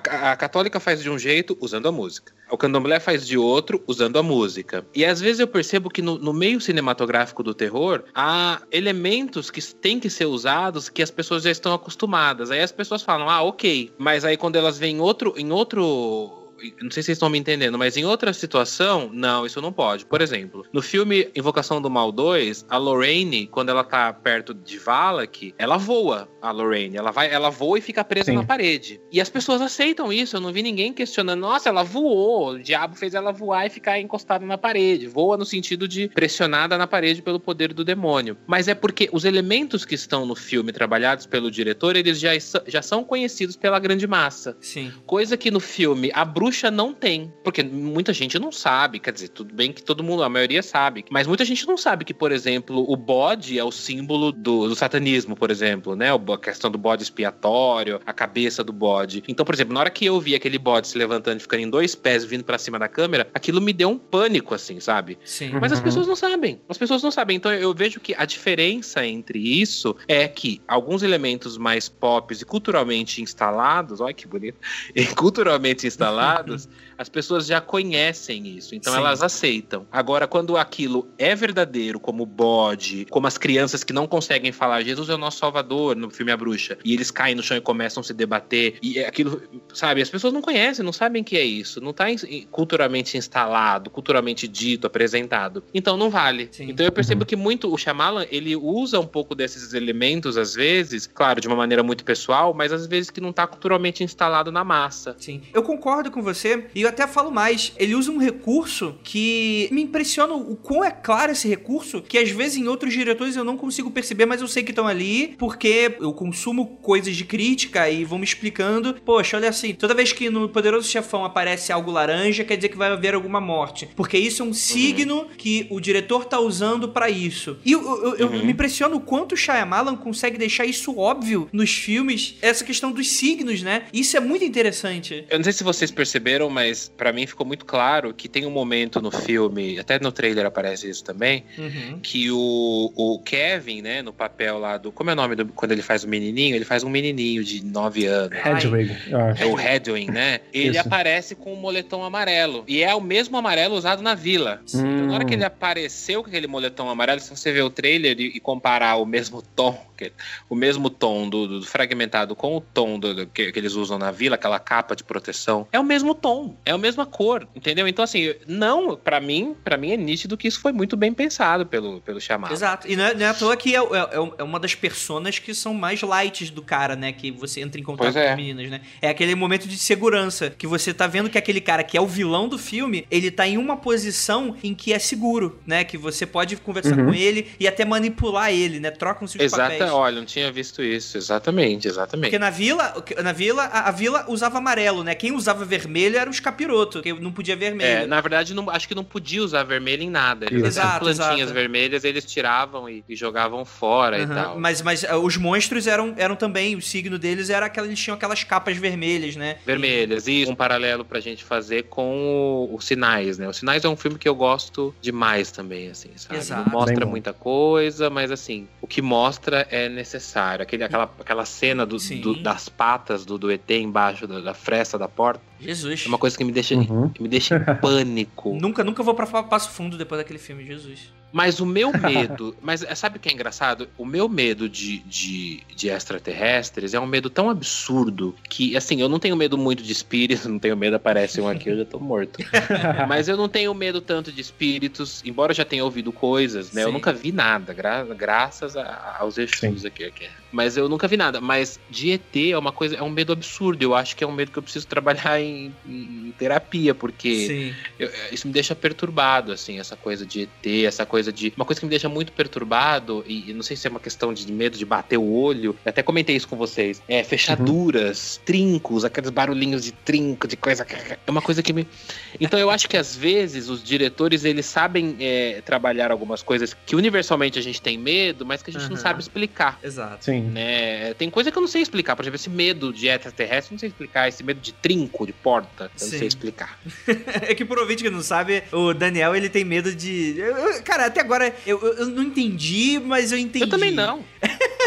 a católica faz de um jeito, usando a música. O candomblé faz de outro, usando a música. E às vezes eu percebo que no, no meio cinematográfico do terror, há elementos que têm que ser usados que as pessoas já estão acostumadas. Aí as pessoas falam, ah, ok. Mas aí quando elas veem outro, em outro... Não sei se vocês estão me entendendo, mas em outra situação, não, isso não pode. Por exemplo, no filme Invocação do Mal dois, a Lorraine, quando ela tá perto de Valak, ela voa, a Lorraine. Ela, vai, ela voa e fica presa Sim. na parede. E as pessoas aceitam isso. Eu não vi ninguém questionando, nossa, ela voou. O diabo fez ela voar e ficar encostada na parede. Voa no sentido de pressionada na parede pelo poder do demônio. Mas é porque os elementos que estão no filme trabalhados pelo diretor, eles já, já são conhecidos pela grande massa. Sim. Coisa que no filme a bruxa não tem, porque muita gente não sabe, quer dizer, tudo bem que todo mundo, a maioria sabe, mas muita gente não sabe que, por exemplo, o bode é o símbolo do, do satanismo, por exemplo, né, a questão do bode expiatório, a cabeça do bode. Então, por exemplo, na hora que eu vi aquele bode se levantando e ficando em dois pés vindo pra cima da câmera, aquilo me deu um pânico, assim, sabe? Sim. Mas as pessoas não sabem, as pessoas não sabem, então eu vejo que a diferença entre isso é que alguns elementos mais pop e culturalmente instalados, olha que bonito, e culturalmente instalados, as pessoas já conhecem isso, então Sim. elas aceitam. Agora, quando aquilo é verdadeiro, como o bode, como as crianças que não conseguem falar Jesus é o nosso salvador, no filme A Bruxa, e eles caem no chão e começam a se debater, e aquilo, sabe, as pessoas não conhecem, não sabem o que é isso, não está culturalmente instalado, culturalmente dito, apresentado, então não vale. Sim. Então eu percebo que muito, o Shyamalan, ele usa um pouco desses elementos, às vezes, claro, de uma maneira muito pessoal, mas às vezes que não está culturalmente instalado na massa. Sim, eu concordo com você, e eu até falo mais, ele usa um recurso que me impressiona o quão é claro esse recurso, que às vezes em outros diretores eu não consigo perceber, mas eu sei que estão ali, porque eu consumo coisas de crítica e vão me explicando, poxa, olha assim, toda vez que no Poderoso Chefão aparece algo laranja, quer dizer que vai haver alguma morte, porque isso é um signo uhum. que o diretor tá usando pra isso. E eu, eu, eu uhum. me impressiono o quanto o Shyamalan consegue deixar isso óbvio nos filmes, essa questão dos signos, né? Isso é muito interessante. Eu não sei se vocês perceberam, mas pra mim ficou muito claro que tem um momento no filme, até no trailer aparece isso também, uhum. que o, o Kevin, né, no papel lá do... Como é o nome do, quando ele faz o menininho? Ele faz um menininho de nove anos. Hedwig. É o Hedwig, né? Ele isso. aparece com um moletom amarelo. E é o mesmo amarelo usado na vila. Hum. Então, na hora que ele apareceu com aquele moletom amarelo, se você ver o trailer e, e comparar o mesmo tom, que, o mesmo tom do, do fragmentado com o tom do, do, que, que eles usam na vila, aquela capa de proteção, é o mesmo tom, é a mesma cor, entendeu? Então, assim, não, pra mim, pra mim é nítido que isso foi muito bem pensado pelo, pelo Shyamalan. Exato, e não é, não é à toa que é, é, é uma das personas que são mais lights do cara, né, que você entra em contato é. com as meninas, né? É aquele momento de segurança, que você tá vendo que aquele cara que é o vilão do filme, ele tá em uma posição em que é seguro, né, que você pode conversar uhum. com ele e até manipular ele, né, trocam-se os Exato, papéis. Olha, não tinha visto isso, exatamente, exatamente. Porque na vila, na vila a, a vila usava amarelo, né, quem usava vermelho era os capirotos, que não podia vermelho. É, na verdade, não, acho que não podia usar vermelho em nada. Eles exato, plantinhas exato. vermelhas, eles tiravam e, e jogavam fora uhum. e tal. Mas, mas uh, os monstros eram, eram também, o signo deles era aquela, eles tinham aquelas capas vermelhas, né? Vermelhas, e um paralelo pra gente fazer com os Sinais, né? Os Sinais é um filme que eu gosto demais também, assim, sabe? Exato. Não mostra muita coisa, mas assim, o que mostra é necessário. Aquele, aquela, aquela cena do, do, das patas do, do E T embaixo da, da fresta da porta. Jesus. É uma coisa que me deixa, uhum. que me deixa em pânico. Nunca, nunca vou pra Passo Fundo depois daquele filme, Jesus. Mas o meu medo... mas sabe o que é engraçado? O meu medo de, de, de extraterrestres é um medo tão absurdo que, assim, eu não tenho medo muito de espíritos, não tenho medo, aparece um aqui, eu já tô morto. Mas eu não tenho medo tanto de espíritos, embora eu já tenha ouvido coisas, né? Sim. Eu nunca vi nada, gra graças a, aos Exus aqui, aqui. Mas eu nunca vi nada. Mas de E T é uma coisa, é um medo absurdo. Eu acho que é um medo que eu preciso trabalhar em, em terapia, porque eu, isso me deixa perturbado, assim, essa coisa de E T, essa coisa de... Uma coisa que me deixa muito perturbado, e, e não sei se é uma questão de medo de bater o olho, eu até comentei isso com vocês, é fechaduras, uhum. trincos, aqueles barulhinhos de trinco, de coisa... É uma coisa que me... Então eu acho que às vezes os diretores, eles sabem é, trabalhar algumas coisas que universalmente a gente tem medo, mas que a gente uhum. não sabe explicar. Exato. Sim. Né? Tem coisa que eu não sei explicar, por exemplo, esse medo de extraterrestre, eu não sei explicar, esse medo de trinco, de porta, eu Sim. não sei explicar. É que por ouvinte que não sabe, o Daniel, ele tem medo de... Cara, até agora eu, eu não entendi, mas eu entendi. Eu também não. É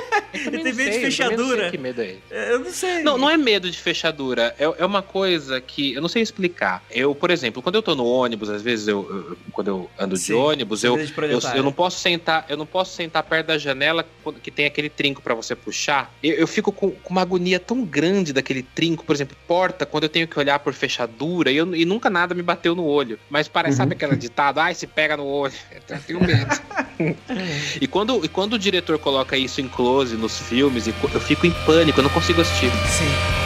Eu também Ele tem não medo de sei, eu também não fechadura. sei que medo é esse. Eu não sei. Não, não é medo de fechadura. É, é uma coisa que eu não sei explicar. Eu, por exemplo, quando eu tô no ônibus, às vezes eu, eu- quando eu ando de Sim, ônibus, eu, medo de eu, proletário. eu não posso sentar, eu não posso sentar perto da janela quando- que tem aquele trinco pra você puxar. Eu, eu fico com, com uma agonia tão grande daquele trinco, por exemplo, porta, quando eu tenho que olhar por fechadura e, eu- e nunca nada me bateu no olho. Mas parece, sabe aquela ditada, ai, se pega no olho. Eu tenho medo. e, quando, e quando o diretor coloca isso em close nos filmes, e co- eu fico em pânico, eu não consigo assistir. Sim.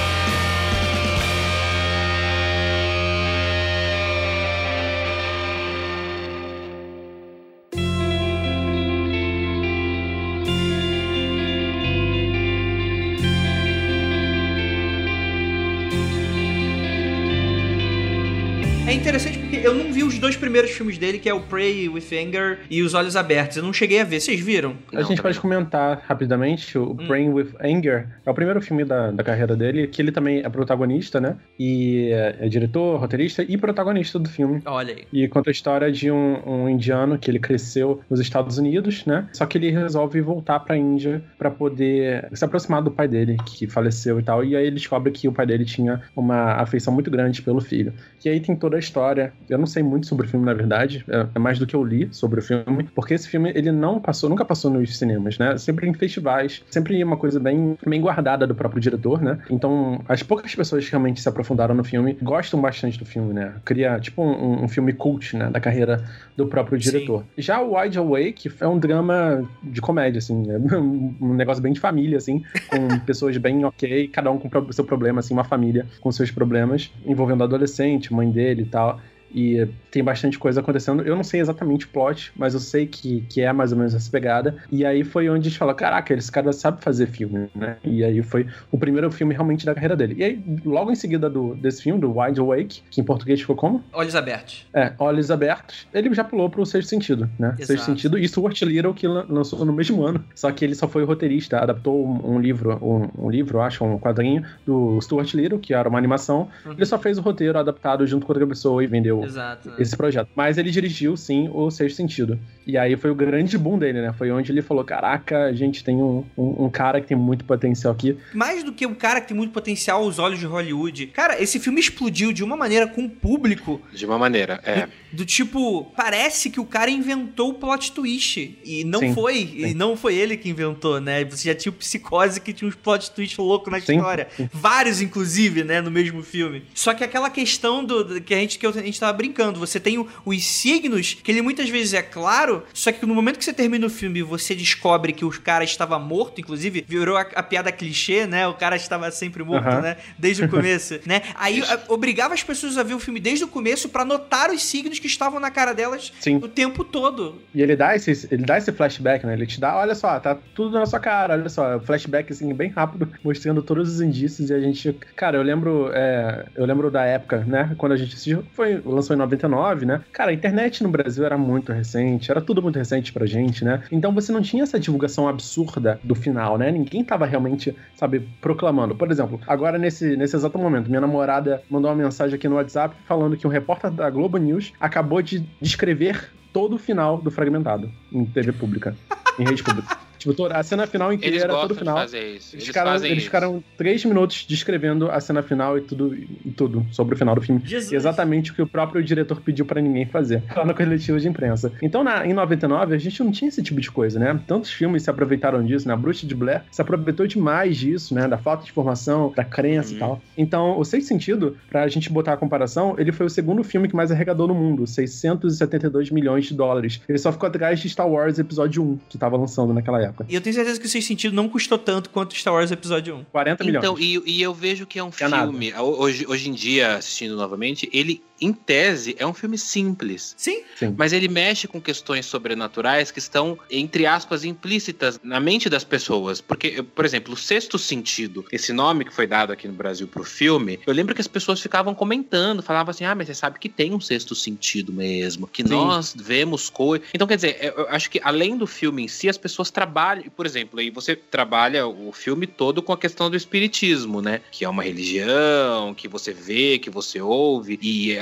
É interessante porque eu não vi os dois primeiros filmes dele, que é o Prey with Anger e Os Olhos Abertos. Eu não cheguei a ver. Vocês viram? A gente pode comentar rapidamente, o Praying with Anger é o primeiro filme da, da carreira dele, que ele também é protagonista, né? E é, é diretor, roteirista e protagonista do filme. Olha aí. E conta a história de um, um indiano que ele cresceu nos Estados Unidos, né? Só que ele resolve voltar pra Índia pra poder se aproximar do pai dele, que faleceu e tal. E aí ele descobre que o pai dele tinha uma afeição muito grande pelo filho. E aí tem toda a história. Eu não sei muito sobre o filme, na verdade. É, é mais do que eu li sobre o filme. Porque esse filme, ele não passou, nunca passou nos cinemas, né? Sempre em festivais. Sempre uma coisa bem, bem guardada do próprio diretor, né? Então, as poucas pessoas que realmente se aprofundaram no filme gostam bastante do filme, né? Cria, tipo, um, um filme cult, né? Da carreira do próprio diretor. Sim. Já o Wide Awake é um drama de comédia, assim. É um, um negócio bem de família, assim. Com pessoas bem ok, cada um com o seu problema, assim. Uma família com seus problemas, envolvendo adolescente, mãe dele e tal. E tem bastante coisa acontecendo. Eu não sei exatamente o plot, mas eu sei que, que é mais ou menos essa pegada. E aí foi onde a gente falou, caraca, esse cara sabe fazer filme, né? E aí foi o primeiro filme realmente da carreira dele. E aí, logo em seguida do, desse filme, do Wide Awake, que em português ficou como? Olhos Abertos. É, Olhos Abertos. Ele já pulou pro Sexto Sentido, né? Exato. Sexto Sentido e Stuart Little, que lançou no mesmo ano. Só que ele só foi roteirista, adaptou um, um livro, um, um livro, acho, um quadrinho do Stuart Little, que era uma animação. Uhum. Ele só fez o roteiro adaptado junto com outra pessoa e vendeu Exato, né? esse projeto. Mas ele dirigiu, sim, o Sexto Sentido. E aí foi o grande boom dele, né? Foi onde ele falou, caraca, a gente tem um, um, um cara que tem muito potencial aqui. Mais do que um cara que tem muito potencial aos olhos de Hollywood. Cara, esse filme explodiu de uma maneira com o público. De uma maneira, é. Do, do tipo, parece que o cara inventou o plot twist. E não sim, foi. Sim. E não foi ele que inventou, né? Você já tinha o Psicose que tinha uns plot twists loucos na sim, história. Sim. Vários, inclusive, né? No mesmo filme. Só que aquela questão do, do que, a gente, que a gente tava brincando. Você tem o, os signos, que ele muitas vezes é claro, só que no momento que você termina o filme, você descobre que o cara estava morto, inclusive, virou a, a piada clichê, né? O cara estava sempre morto, uh-huh. né? Desde o começo, né? Aí a, obrigava as pessoas a ver o filme desde o começo pra notar os signos que estavam na cara delas Sim. o tempo todo. E ele dá esse, ele dá esse flashback, né? Ele te dá, olha só, tá tudo na sua cara, olha só, flashback assim, bem rápido, mostrando todos os indícios e a gente... Cara, eu lembro, é, eu lembro da época, né? Quando a gente assistiu, foi, lançou em noventa e nove, né? Cara, a internet no Brasil era muito recente, era tudo muito recente pra gente, né? Então você não tinha essa divulgação absurda do final, né? Ninguém tava realmente, sabe, proclamando. Por exemplo, agora nesse, nesse exato momento, minha namorada mandou uma mensagem aqui no WhatsApp falando que um repórter da Globo News acabou de descrever todo o final do Fragmentado em T V pública, em rede pública. Tipo, a cena final inteira, eles todo o final. Fazer isso. Eles, eles, ficaram, eles ficaram três minutos descrevendo a cena final e tudo, e tudo sobre o final do filme. Jesus. Exatamente o que o próprio diretor pediu pra ninguém fazer lá na coletiva de imprensa. Então, na, em noventa e nove, a gente não tinha esse tipo de coisa, né? Tantos filmes se aproveitaram disso, né? A Bruxa de Blair se aproveitou demais disso, né? Da falta de informação, da crença uhum. e tal. Então, o Sexto Sentido, pra gente botar a comparação, ele foi o segundo filme que mais arrecadou no mundo, seiscentos e setenta e dois milhões de dólares. Ele só ficou atrás de Star Wars Episódio um, que tava lançando naquela época. E eu tenho certeza que o Sexto Sentido não custou tanto quanto Star Wars Episódio um. quarenta milhões. Então, e, e eu vejo que é um é filme, hoje, hoje em dia, assistindo novamente, ele, em tese, é um filme simples. Sim. Sim. Mas ele mexe com questões sobrenaturais que estão, entre aspas, implícitas na mente das pessoas. Porque, por exemplo, o Sexto Sentido, esse nome que foi dado aqui no Brasil pro filme, eu lembro que as pessoas ficavam comentando, falavam assim, ah, mas você sabe que tem um sexto sentido mesmo, que Sim. nós vemos coisas... Então, quer dizer, eu acho que além do filme em si, as pessoas trabalham, por exemplo, aí você trabalha o filme todo com a questão do espiritismo, né? Que é uma religião, que você vê, que você ouve, e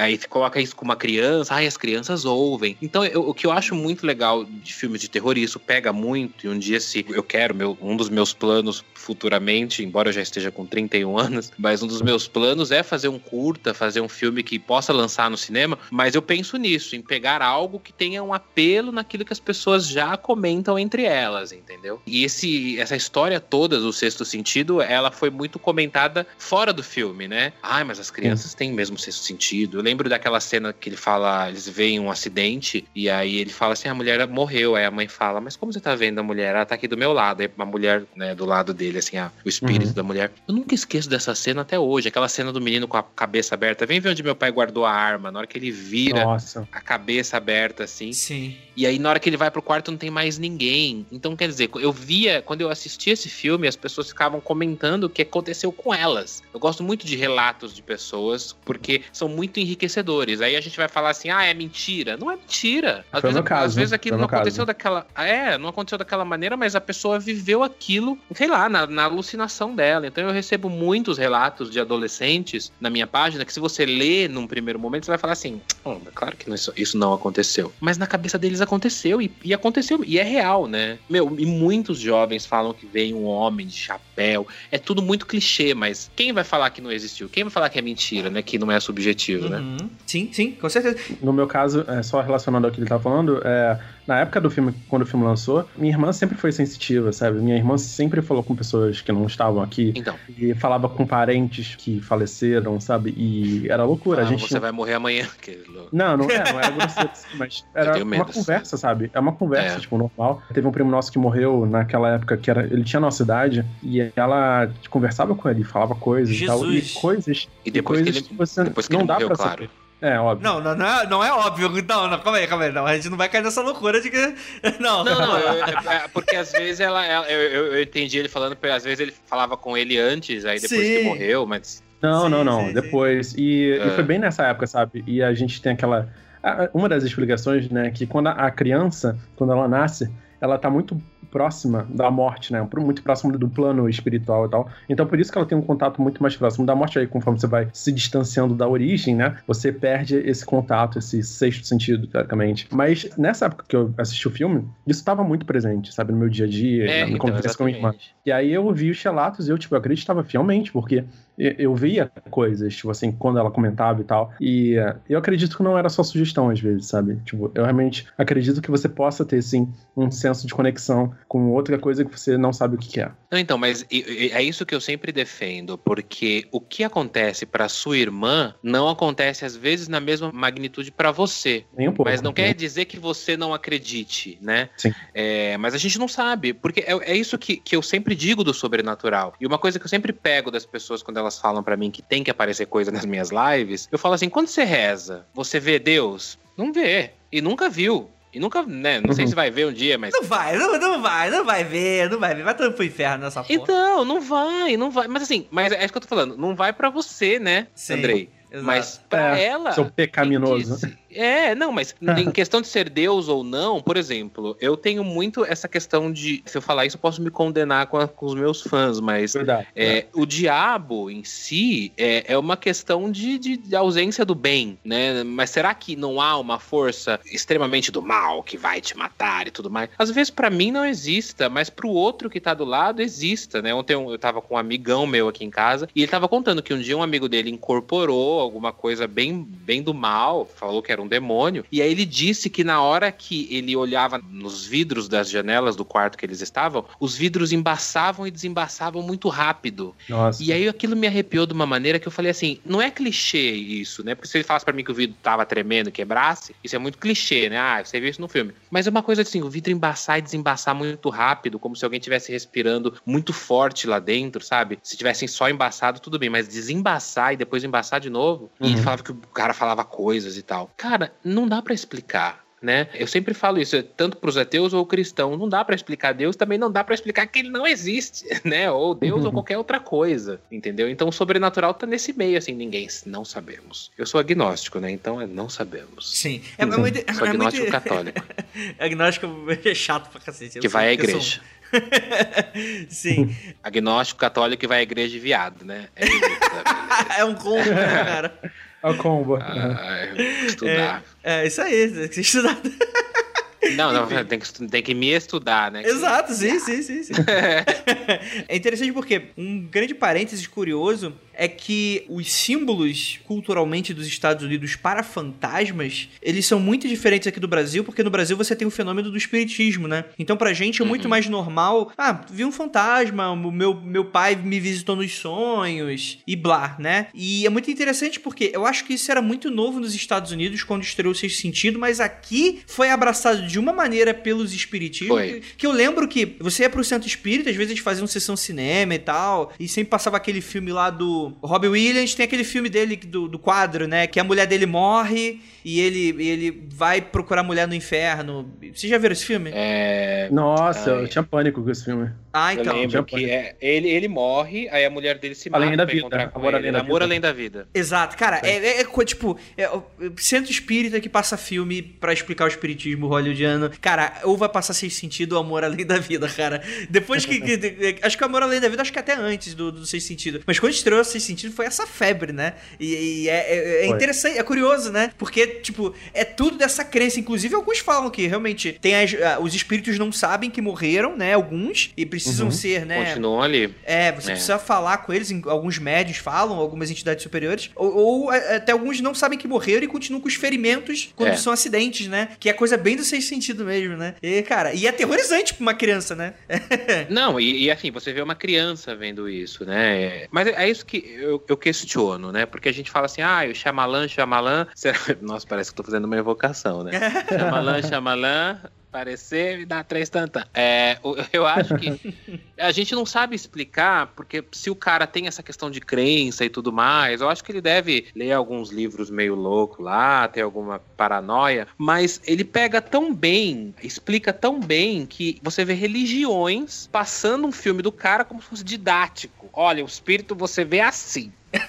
aí coloca isso com uma criança, ai, as crianças ouvem. Então, eu, o que eu acho muito legal de filmes de terror, e isso pega muito, e um dia se eu quero, meu, um dos meus planos futuramente, embora eu já esteja com trinta e um anos, mas um dos meus planos é fazer um curta, fazer um filme que possa lançar no cinema, mas eu penso nisso, em pegar algo que tenha um apelo naquilo que as pessoas já comentam entre elas, entendeu? E esse, essa história toda do Sexto Sentido, ela foi muito comentada fora do filme, né? Ai, mas as crianças Sim. têm mesmo sexto sentido. Eu lembro daquela cena que ele fala, eles veem um acidente, e aí ele fala assim, a mulher morreu, aí a mãe fala, mas como você tá vendo a mulher? Ela tá aqui do meu lado, aí a mulher, né, do lado dele, assim, a, o espírito uhum. da mulher. Eu nunca esqueço dessa cena até hoje, aquela cena do menino com a cabeça aberta, vem ver onde meu pai guardou a arma, na hora que ele vira Nossa. a cabeça aberta, assim. Sim. E aí, na hora que ele vai pro quarto, não tem mais ninguém. Então, quer dizer, eu via, quando eu assistia esse filme, as pessoas ficavam comentando o que aconteceu com elas. Eu gosto muito de relatos de pessoas, porque são muito enriquecedores. Aí a gente vai falar assim, ah, é mentira. Não é mentira. Às Foi vezes, no caso, às vezes aquilo não aconteceu caso. daquela... É, não aconteceu daquela maneira, mas a pessoa viveu aquilo, sei lá, na, na alucinação dela. Então, eu recebo muitos relatos de adolescentes na minha página, que se você lê num primeiro momento, você vai falar assim, oh, claro que isso, isso não aconteceu. Mas na cabeça deles aconteceu, e, e aconteceu, e é real, né? Meu, e muitos jovens falam que veio um homem de chapéu, é tudo muito clichê, mas quem vai falar que não existiu? Quem vai falar que é mentira, né? Que não é subjetivo, uhum. né? Sim, sim, com certeza. No meu caso, é, só relacionando ao que ele tá falando, é, na época do filme, quando o filme lançou, minha irmã sempre foi sensitiva, sabe? Minha irmã sempre falou com pessoas que não estavam aqui, então. e falava com parentes que faleceram, sabe? E era loucura. Ah, a gente você tinha... vai morrer amanhã. Que... Não, não é, não era grosseiro, mas era uma conversa, sabe? É uma conversa, é. tipo, normal. Teve um primo nosso que morreu naquela época que era, ele tinha a nossa idade, e ela conversava com ele, falava coisas Jesus. e tal, e coisas, e depois e coisas que, ele, que você depois que não ele dá morreu, pra claro. saber. É, óbvio. Não, não, não, é, não é óbvio. Não, não, calma aí, calma aí. Não, a gente não vai cair nessa loucura de que... Não, não, não eu, é, porque às vezes ela, ela eu, eu, eu entendi ele falando, porque às vezes ele falava com ele antes, aí depois sim. que morreu, mas... Não, sim, não, não, sim, depois. Sim. E, é. e foi bem nessa época, sabe? E a gente tem aquela... Uma das explicações, né, que quando a criança, quando ela nasce, ela tá muito próxima da morte, né? Muito próximo do plano espiritual e tal. Então, por isso que ela tem um contato muito mais próximo da morte. Aí, conforme você vai se distanciando da origem, né? Você perde esse contato, esse sexto sentido, teoricamente. Mas, nessa época que eu assisti o filme, isso estava muito presente, sabe? No meu dia a dia, é, na então, conversa com a minha irmã. E aí, eu vi os relatos e eu, tipo, eu acreditava fielmente, porque eu via coisas, tipo assim, quando ela comentava e tal. E eu acredito que não era só sugestão, às vezes, sabe? Tipo, eu realmente acredito que você possa ter, sim, um senso de conexão com outra coisa que você não sabe o que é. Não, então, mas é isso que eu sempre defendo, porque o que acontece pra sua irmã não acontece, às vezes, na mesma magnitude pra você. Nem um pouco. Mas não né? quer dizer que você não acredite, né? Sim. É, mas a gente não sabe, porque é, é isso que, que eu sempre digo do sobrenatural. E uma coisa que eu sempre pego das pessoas quando elas falam pra mim que tem que aparecer coisa nas minhas lives, eu falo assim, quando você reza, você vê Deus? Não vê. E nunca viu. E nunca, né, não uhum. sei se vai ver um dia, mas... Não vai, não, não vai, não vai ver, não vai ver. Vai todo pro inferno nessa porra. Então, não vai, não vai. Mas assim, mas é isso que eu tô falando. Não vai pra você, né, Sim, Andrei? Exato. Mas pra é, ela... Seu pecaminoso. É, não, mas em questão de ser Deus ou não, por exemplo, eu tenho muito essa questão de... Se eu falar isso, eu posso me condenar com, a, com os meus fãs, mas... Verdade, é, é. O diabo em si é, é uma questão de, de, de ausência do bem, né? Mas será que não há uma força extremamente do mal que vai te matar e tudo mais? Às vezes pra mim não exista, mas pro outro que tá do lado exista, né? Ontem eu tava com um amigão meu aqui em casa e ele tava contando que um dia um amigo dele incorporou alguma coisa bem, bem do mal, falou que era um demônio, e aí ele disse que na hora que ele olhava nos vidros das janelas do quarto que eles estavam, os vidros embaçavam e desembaçavam muito rápido. Nossa. E aí aquilo me arrepiou de uma maneira que eu falei assim, não é clichê isso, né? Porque se ele falasse pra mim que o vidro tava tremendo e quebrasse, isso é muito clichê, né? Ah, você viu isso no filme. Mas é uma coisa assim, o vidro embaçar e desembaçar muito rápido, como se alguém estivesse respirando muito forte lá dentro, sabe? Se tivessem só embaçado, tudo bem, mas desembaçar e depois embaçar de novo, uhum. e falava que o cara falava coisas e tal. Cara, não dá pra explicar, né? Eu sempre falo isso, tanto pros ateus ou cristãos, não dá pra explicar Deus, também não dá pra explicar que ele não existe, né? Ou Deus uhum. ou qualquer outra coisa, entendeu? Então o sobrenatural tá nesse meio, assim, ninguém, não sabemos. Eu sou agnóstico, né? Então é não sabemos. Sim. É, é muito, sou é agnóstico muito... católico. Agnóstico é chato pra cacete. Que vai à igreja. Sou... Sim. Agnóstico católico que vai à igreja de viado, né? É, é um combo, né, cara? A combo. Ah, estudar. É, é isso aí, tem que ser estudado. Não, não, tem que, tem que me estudar, né? Exato, sim, sim, sim, sim. É interessante porque um grande parênteses curioso é que os símbolos culturalmente dos Estados Unidos para fantasmas, eles são muito diferentes aqui do Brasil, porque no Brasil você tem o fenômeno do espiritismo, né? Então pra gente é muito uhum. mais normal, ah, vi um fantasma, o meu, meu pai me visitou nos sonhos e blá, né? E é muito interessante porque eu acho que isso era muito novo nos Estados Unidos quando estreou o Sexto Sentido, mas aqui foi abraçado de uma maneira pelos espiritismos, que, que eu lembro que você ia pro centro espírita, às vezes eles faziam sessão cinema e tal, e sempre passava aquele filme lá do Robin Williams, tem aquele filme dele do, do quadro, né, que a mulher dele morre e ele, ele vai procurar a mulher no inferno. Vocês já viram esse filme? É... Nossa, Ai. eu tinha pânico com esse filme. Ah, então. Eu lembro que é, ele, ele morre, aí a mulher dele se Além mata da pra vida, encontrar com amor ele. além da Amor vida. além da vida. Exato, cara, é, é, é tipo, é, o centro espírita que passa filme pra explicar o espiritismo hollywoodiano. Cara, ou vai passar Sexto Sentido ou Amor Além da Vida, cara. Depois que, que acho que o Amor Além da Vida, acho que até antes do, do Sexto Sentido. Mas quando estreou o Sexto Sentido foi essa febre, né? E, e é, é, é interessante, é curioso, né? Porque, tipo, é tudo dessa crença. Inclusive, alguns falam que realmente tem as, os espíritos não sabem que morreram, né? Alguns, e precisam uhum. ser, né? Continuam ali. É, você é. precisa falar com eles, alguns médios falam, algumas entidades superiores, ou, ou até alguns não sabem que morreram e continuam com os ferimentos quando é. são acidentes, né? Que é coisa bem do Sexto Sentido mesmo, né? E, cara, e é aterrorizante pra uma criança, né? Não, e, e assim, você vê uma criança vendo isso, né? Mas é isso que eu, eu questiono, né? Porque a gente fala assim, ah, o Shyamalan, Shyamalan... Nossa, parece que eu tô fazendo uma evocação, né? Shyamalan, Shyamalan... Parecer me dá três tantã. É, eu acho que a gente não sabe explicar, porque se o cara tem essa questão de crença e tudo mais, eu acho que ele deve ler alguns livros meio loucos lá, ter alguma paranoia, mas ele pega tão bem, explica tão bem, que você vê religiões passando um filme do cara como se fosse didático. Olha, o espírito você vê assim.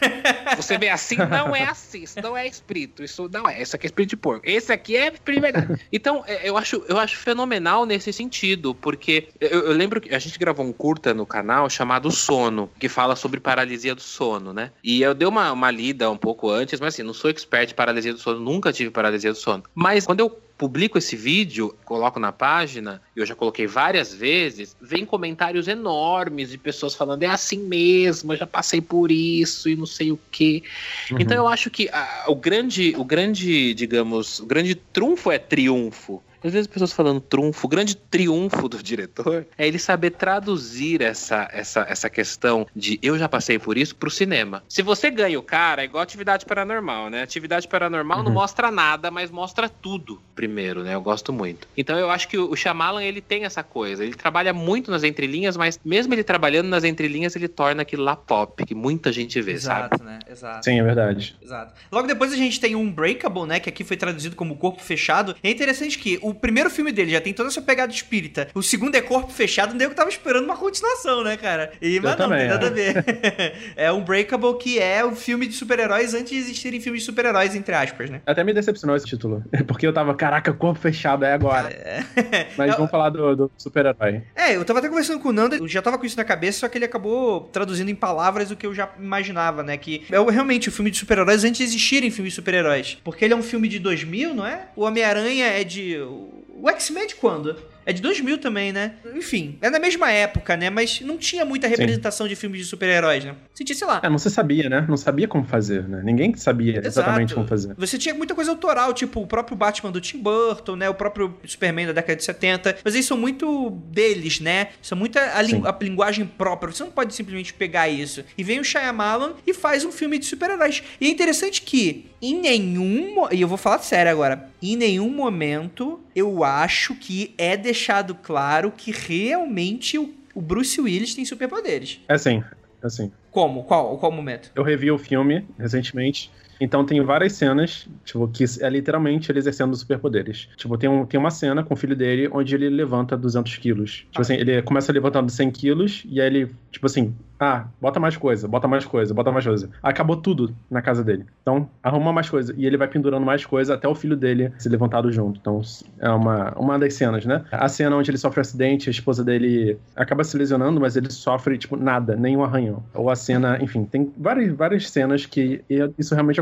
Você vê assim, não é assim, isso não é espírito, isso não é, isso aqui é espírito de porco, esse aqui é espírito de verdade. Então, eu acho, eu acho fenomenal nesse sentido, porque eu, eu lembro que a gente gravou um curta no canal chamado Sono, que fala sobre paralisia do sono, né? E eu dei uma, uma lida um pouco antes, mas assim, não sou expert em paralisia do sono, nunca tive paralisia do sono. Mas quando eu publico esse vídeo, coloco na página, e eu já coloquei várias vezes, vem comentários enormes de pessoas falando, é assim mesmo, eu já passei por isso e não sei o quê. Uhum. Então eu acho que a, o grande, o grande, digamos, o grande trunfo é triunfo. Às vezes as pessoas falando trunfo, o grande triunfo do diretor é ele saber traduzir essa, essa, essa questão de eu já passei por isso pro cinema. Se você ganha o cara, é igual Atividade Paranormal, né? Atividade Paranormal uhum. não mostra nada, mas mostra tudo primeiro, né? Eu gosto muito. Então eu acho que o Shyamalan, ele tem essa coisa. Ele trabalha muito nas entrelinhas, mas mesmo ele trabalhando nas entrelinhas, ele torna aquilo lá pop, que muita gente vê, Exato, sabe? né? Exato. Sim, é verdade. Exato. Logo depois a gente tem o Unbreakable, né? Que aqui foi traduzido como Corpo Fechado. É interessante que o primeiro filme dele já tem toda essa pegada espírita. O segundo é Corpo Fechado, o nego tava esperando uma continuação, né, cara? E, mas não, tem nada a ver. É Unbreakable, que é o filme de super-heróis antes de existirem filmes de super-heróis, entre aspas, né? Até me decepcionou esse título. Porque eu tava, caraca, Corpo Fechado, é agora. É. Mas eu... vamos falar do, do super-herói. É, eu tava até conversando com o Nando, eu já tava com isso na cabeça, só que ele acabou traduzindo em palavras o que eu já imaginava, né? Que é realmente o filme de super-heróis antes de existirem filmes de super-heróis. Porque ele é um filme de dois mil, não é? O Homem-Aranha é de... O X-Men de quando? É de dois mil também, né? Enfim, é na mesma época, né? Mas não tinha muita representação Sim. de filmes de super-heróis, né? Você tinha, sei lá... É, não se sabia, né? Não sabia como fazer, né? Ninguém sabia Exato. exatamente como fazer. Você tinha muita coisa autoral, tipo o próprio Batman do Tim Burton, né? O próprio Superman da década de setenta. Mas eles são muito deles, né? São muito a, lingu- a linguagem própria. Você não pode simplesmente pegar isso. E vem o Shyamalan e faz um filme de super-heróis. E é interessante que em nenhum... E eu vou falar sério agora. Em nenhum momento eu acho que é deixado claro que realmente o, o Bruce Willis tem superpoderes. É sim, é sim. Como? Qual? Qual momento? Eu revi o filme recentemente. Então tem várias cenas, tipo, que é literalmente ele exercendo superpoderes. Tipo, tem, um, tem uma cena com o filho dele onde ele levanta duzentos quilos. Tipo ah. assim, ele começa levantando cem quilos e aí ele, tipo assim, ah, bota mais coisa, bota mais coisa, bota mais coisa. Acabou tudo na casa dele. Então, arruma mais coisa. E ele vai pendurando mais coisa até o filho dele se levantado junto. Então, é uma, uma das cenas, né? A cena onde ele sofre um acidente, a esposa dele acaba se lesionando, mas ele sofre, tipo, nada, nenhum arranhão. Ou a cena, enfim, tem várias, várias cenas que isso realmente acontece.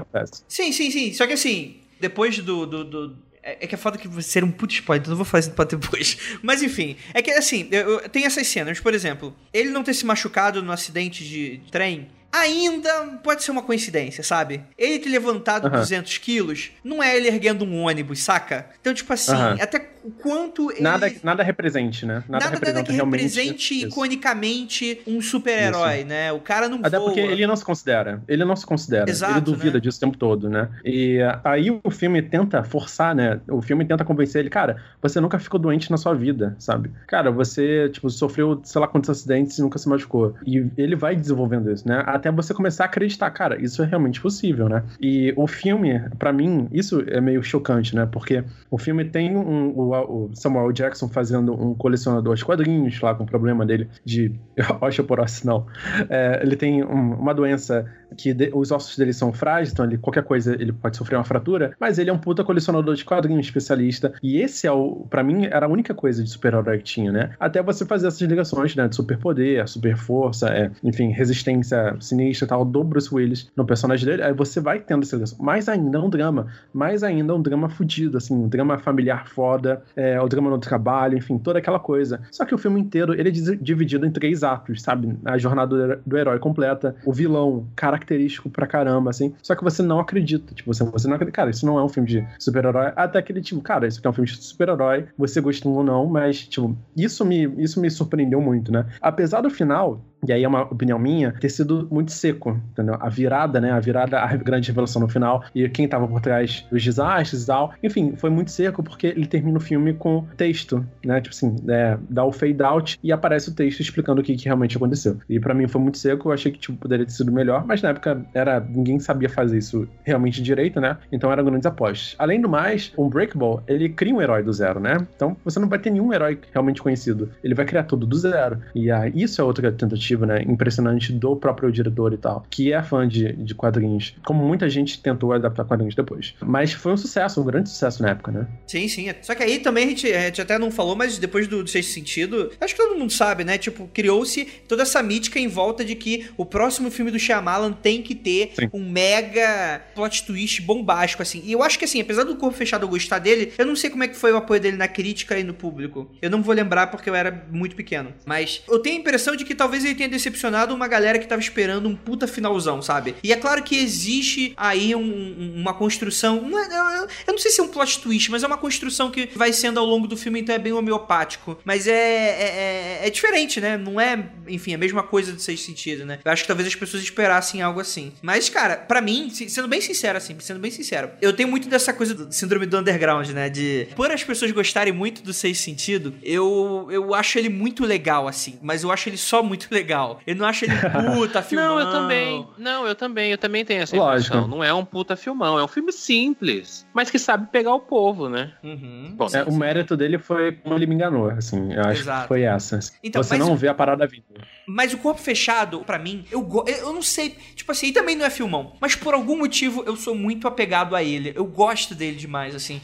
acontece. Sim, sim, sim. Só que assim, depois do... do, do... É que é foda que vai ser um puto spoiler, então não vou fazer pra depois. Mas enfim, é que assim, eu, eu, tem essas cenas, por exemplo, ele não ter se machucado no acidente de, de trem, ainda pode ser uma coincidência, sabe? Ele ter levantado uhum. duzentos quilos, não é ele erguendo um ônibus, saca? Então, tipo assim, uhum. até o quanto ele... Nada, nada represente, né? Nada, nada, nada que represente isso. iconicamente um super-herói, né? O cara não Até voa. porque ele não se considera. Ele não se considera. Exato, ele duvida né? disso o tempo todo, né? E aí o filme tenta forçar, né? O filme tenta convencer ele, cara, você nunca ficou doente na sua vida, sabe? Cara, você, tipo, sofreu, sei lá quantos acidentes e nunca se machucou. E ele vai desenvolvendo isso, né? Até você começar a acreditar, cara, isso é realmente possível, né? E o filme, pra mim, isso é meio chocante, né? Porque o filme tem um, o, o Samuel Jackson fazendo um colecionador de quadrinhos lá com o problema dele de osteoporose, não. É, ele tem um, uma doença que de, os ossos dele são frágeis, então ele, qualquer coisa ele pode sofrer uma fratura, mas ele é um puta colecionador de quadrinhos, especialista, e esse é o, pra mim, era a única coisa de super-herói que tinha, né? Até você fazer essas ligações, né? De superpoder, super força, é, enfim, resistência sinistra e tal, do Bruce Willis no personagem dele, aí você vai tendo essa ligação. Mais ainda é um drama, mais ainda é um drama fudido, assim, um drama familiar foda, é, o drama no trabalho, enfim, toda aquela coisa. Só que o filme inteiro, ele é dividido em três atos, sabe? A jornada do herói completa, o vilão característico pra caramba, assim, só que você não acredita, tipo, você, você não acredita, cara, isso não é um filme de super-herói, até aquele tipo, cara, isso aqui é um filme de super-herói, você gostou ou não, mas, tipo, isso me, isso me surpreendeu muito, né? Apesar do final, e aí é uma opinião minha, ter sido muito seco, entendeu? A virada, né? A virada, a grande revelação no final, e quem tava por trás dos desastres e tal, enfim, foi muito seco porque ele termina o filme com texto, né? Tipo assim, é, dá o fade out e aparece o texto explicando o que, que realmente aconteceu. E pra mim foi muito seco, eu achei que, tipo, poderia ter sido melhor, mas na época era, ninguém sabia fazer isso realmente direito, né? Então eram grandes apostas. Além do mais, o Unbreakable, ele cria um herói do zero, né? Então você não vai ter nenhum herói realmente conhecido. Ele vai criar tudo do zero. E aí, isso é outra tentativa, né, impressionante do próprio diretor e tal, que é fã de, de quadrinhos, como muita gente tentou adaptar quadrinhos depois. Mas foi um sucesso, um grande sucesso na época, né? Sim, sim. Só que aí também a gente, a gente até não falou, mas depois do, do Sexto Sentido, acho que todo mundo sabe, né? Tipo, criou-se toda essa mítica em volta de que o próximo filme do Shyamalan tem que ter sim. um mega plot twist bombástico, assim. E eu acho que, assim, apesar do Corpo Fechado eu gostar dele, eu não sei como é que foi o apoio dele na crítica e no público. Eu não vou lembrar porque eu era muito pequeno. Mas eu tenho a impressão de que talvez ele tenha decepcionado uma galera que tava esperando um puta finalzão, sabe? E é claro que existe aí um, um, uma construção, não é, eu, eu não sei se é um plot twist, mas é uma construção que vai sendo ao longo do filme, então é bem homeopático. Mas é, é, é, é diferente, né? Não é, enfim, a mesma coisa do Sexto Sentido, né? Eu acho que talvez as pessoas esperassem algo assim. Mas, cara, pra mim, sendo bem sincero, assim, sendo bem sincero, eu tenho muito dessa coisa do síndrome do underground, né? De, por as pessoas gostarem muito do Sexto Sentido, eu, eu acho ele muito legal, assim, mas eu acho ele só muito legal. Eu não acho ele puta filmão. Não, eu também. Não, eu também. Eu também tenho essa Lógico. impressão. Não é um puta filmão. É um filme simples, mas que sabe pegar o povo, né? Uhum. Bom, é, o mérito dele foi como ele me enganou, assim. Eu acho Exato. que foi essa. Então, você não o... vê a parada vindo. Mas o Corpo Fechado, pra mim, eu, go... eu não sei. Tipo assim, ele também não é filmão. Mas por algum motivo eu sou muito apegado a ele. Eu gosto dele demais, assim.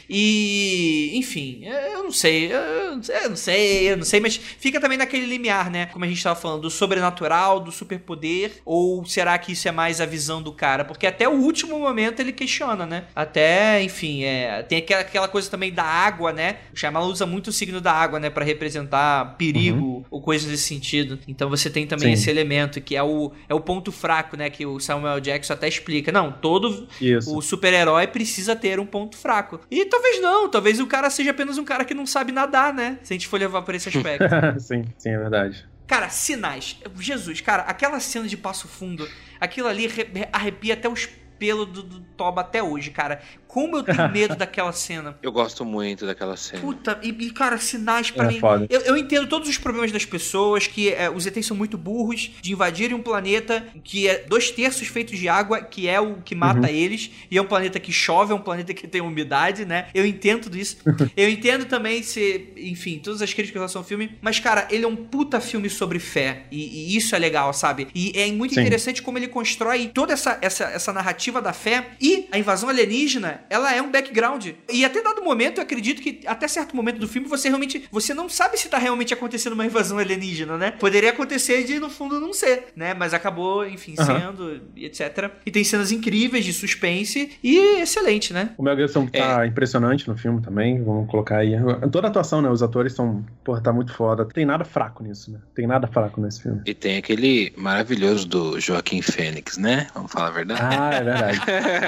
E, enfim, eu não sei. Eu não sei, eu não sei. Mas fica também naquele limiar, né? Como a gente tava falando, do sobrenatural, do superpoder. Ou será que isso é mais a visão do cara? Porque até o último momento ele questiona, né? Até, enfim, é, tem aquela coisa também da água, né? O Shyamalan usa muito o signo da água, né? Pra representar perigo uhum. ou coisas desse sentido. Então você tem também Sim. esse elemento que é o, é o ponto fraco, né? Que o Samuel Jackson até explica. Não, todo Isso. o super-herói precisa ter um ponto fraco. E talvez não, talvez o cara seja apenas um cara que não sabe nadar, né? Se a gente for levar por esse aspecto. sim, sim, é verdade. Cara, sinais. Jesus, cara, aquela cena de Passo Fundo, aquilo ali arrepia até os pelos do, do Toba até hoje, cara. Como eu tenho medo daquela cena. Eu gosto muito daquela cena. Puta, e, e cara, sinais pra é mim. Eu, eu entendo todos os problemas das pessoas, que é, os E Tês são muito burros de invadirem um planeta que é dois terços feitos de água, que é o que mata uhum. eles, e é um planeta que chove, é um planeta que tem umidade, né? Eu entendo tudo isso. Eu entendo também se, enfim, todas as críticas em relação ao filme, mas, cara, ele é um puta filme sobre fé, e, e isso é legal, sabe? E é muito Sim. interessante como ele constrói toda essa, essa, essa narrativa narrativa da fé e a invasão alienígena, ela é um background. E até dado momento, eu acredito que até certo momento do filme, você realmente, você não sabe se tá realmente acontecendo uma invasão alienígena, né? Poderia acontecer de, no fundo, não ser, né? Mas acabou, enfim, uhum. sendo, e etcétera. E tem cenas incríveis de suspense e excelente, né? O Mel Gibson tá é. impressionante no filme também, vamos colocar aí. Toda a atuação, né? Os atores são, porra, tá muito foda. Tem nada fraco nisso, né? Tem nada fraco nesse filme. E tem aquele maravilhoso do Joaquim Fênix, né? Vamos falar a verdade? Ah, é verdade.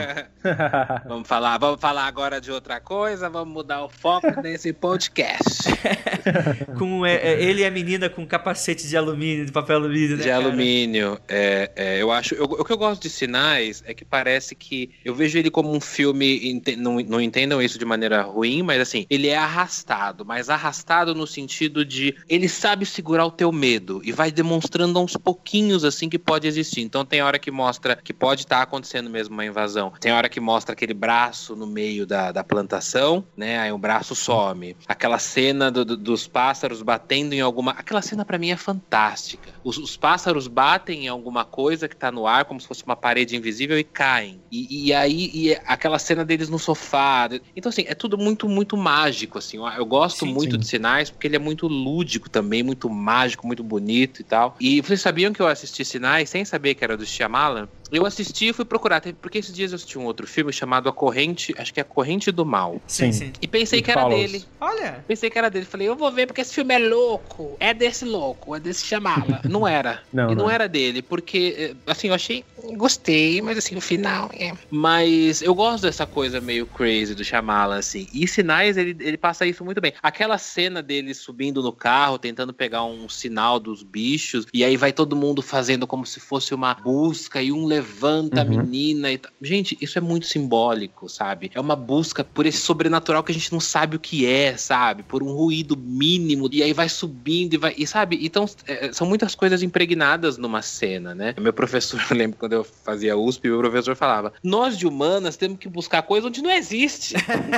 vamos falar, vamos falar agora de outra coisa, vamos mudar o foco desse podcast. com é, é, ele e a menina com capacete de alumínio, de papel alumínio, né, de cara? alumínio. É, é, eu acho. Eu, o que eu gosto de Sinais é que parece que eu vejo ele como um filme. Ente, não, não entendam isso de maneira ruim, mas assim, ele é arrastado, mas arrastado no sentido de ele sabe segurar o teu medo e vai demonstrando aos pouquinhos assim que pode existir. Então tem hora que mostra que pode estar tá acontecendo mesmo uma invasão. Tem hora que mostra aquele braço no meio da, da plantação, né? Aí o braço some. Aquela cena do, do, dos pássaros batendo em alguma... Aquela cena pra mim é fantástica. Os, os pássaros batem em alguma coisa que tá no ar, como se fosse uma parede invisível e caem. E, e aí e aquela cena deles no sofá. Então assim, é tudo muito, muito mágico, assim. Eu, eu gosto sim, muito sim. de Sinais porque ele é muito lúdico também, muito mágico, muito bonito e tal. E vocês sabiam que eu assisti Sinais sem saber que era do Shyamalan? Eu assisti e fui procurar, porque esses dias eu assisti um outro filme chamado A Corrente, acho que é A Corrente do Mal. Sim, sim. E pensei e que era follows. dele. Olha. Pensei que era dele. Falei, eu vou ver porque esse filme é louco. É desse louco, é desse Shyamalan. Não era. Não, e não, não era dele, porque, assim, eu achei... Gostei, mas assim, o final é... Mas eu gosto dessa coisa meio crazy do Shyamalan, assim. E Sinais, ele, ele passa isso muito bem. Aquela cena dele subindo no carro, tentando pegar um sinal dos bichos, e aí vai todo mundo fazendo como se fosse uma busca, e um levanta uhum. a menina e tal. Gente, isso é muito simbólico, sabe? É uma busca por esse sobrenatural que a gente não sabe o que é, sabe? Por um ruído mínimo, e aí vai subindo e vai... E sabe? Então, é, são muitas coisas impregnadas numa cena, né? Meu professor, eu lembro quando eu fazia U S P, o professor falava, nós de humanas temos que buscar coisa onde não existe.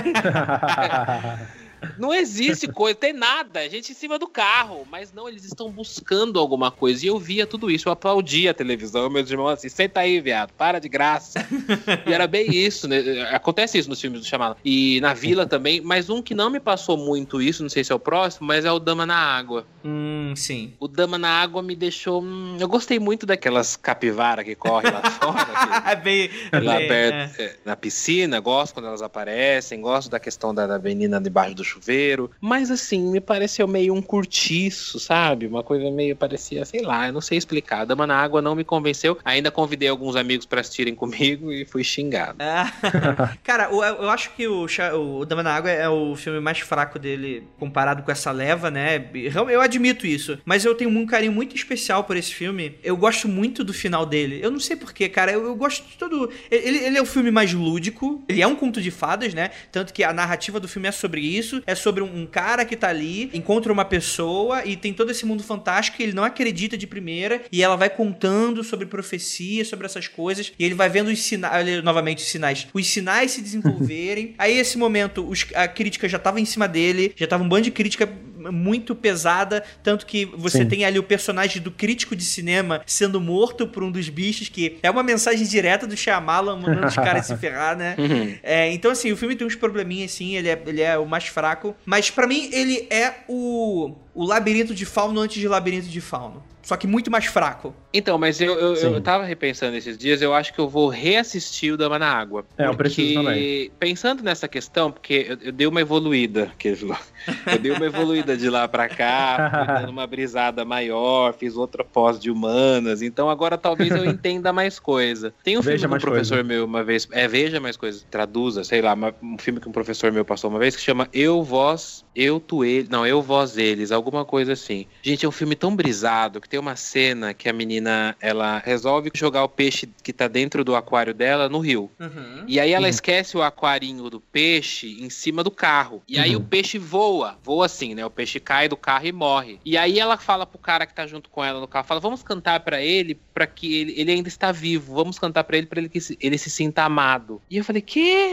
Não existe coisa, tem nada, a gente em cima do carro, mas não, eles estão buscando alguma coisa, e eu via tudo isso, eu aplaudia a televisão, meus irmãos assim, senta aí, viado, para de graça. E era bem isso, né? Acontece isso nos filmes do Shyamalan, e na Vila também, mas um que não me passou muito isso, não sei se é o próximo, mas é o Dama na Água. Hum, sim. O Dama na Água me deixou, hum, eu gostei muito daquelas capivaras que correm lá fora, é bem, é lá bem, perto, é. É, na piscina, gosto quando elas aparecem, gosto da questão da, da menina debaixo do chuveiro, mas assim, me pareceu meio um curtiço, sabe? Uma coisa meio, parecia, sei lá, eu não sei explicar. Dama na Água não me convenceu, ainda convidei alguns amigos pra assistirem comigo e fui xingado. Ah, cara, eu, eu acho que o, o Dama na Água é o filme mais fraco dele comparado com essa leva, né? Eu admito isso, mas eu tenho um carinho muito especial por esse filme. Eu gosto muito do final dele. Eu não sei porquê, cara, eu, eu gosto de todo... Ele, ele é o filme mais lúdico, ele é um conto de fadas, né? Tanto que a narrativa do filme é sobre isso, é sobre um, um cara que tá ali, encontra uma pessoa e tem todo esse mundo fantástico que ele não acredita de primeira, e ela vai contando sobre profecia, sobre essas coisas, e ele vai vendo os sinais, novamente os sinais, os sinais se desenvolverem. Aí esse momento, os, a crítica já tava em cima dele, já tava um bando de crítica muito pesada, tanto que você Sim. tem ali o personagem do crítico de cinema sendo morto por um dos bichos, que é uma mensagem direta do Shyamalan mandando os caras se ferrar, né? Uhum. É, então assim, o filme tem uns probleminhas assim, ele é, ele é o mais fraco, mas pra mim ele é o, o Labirinto de Fauno antes de Labirinto de Fauno. Só que muito mais fraco. Então, mas eu, eu, eu tava repensando esses dias, eu acho que eu vou reassistir o Dama na Água. É, eu preciso também. Pensando nessa questão, porque eu, eu dei uma evoluída, que eu dei uma evoluída de lá pra cá, fui dando uma brisada maior, fiz outra pós de humanas, então agora talvez eu entenda mais coisa. Tem um Veja filme que um professor coisa. meu uma vez, é, Veja Mais Coisas, traduza, sei lá, um filme que um professor meu passou uma vez, que chama Eu, Vós, Eu, Tu, Ele, não, Eu, Vós, Eles, alguma coisa assim. Gente, é um filme tão brisado, que tem uma cena que a menina, ela resolve jogar o peixe que tá dentro do aquário dela no rio. Uhum. E aí ela uhum. esquece o aquarinho do peixe em cima do carro. E aí uhum. o peixe voa, voa assim, né? O peixe cai do carro e morre. E aí ela fala pro cara que tá junto com ela no carro, fala, vamos cantar pra ele, pra que ele, ele ainda está vivo, vamos cantar pra ele, pra ele que se, ele se sinta amado. E eu falei, que...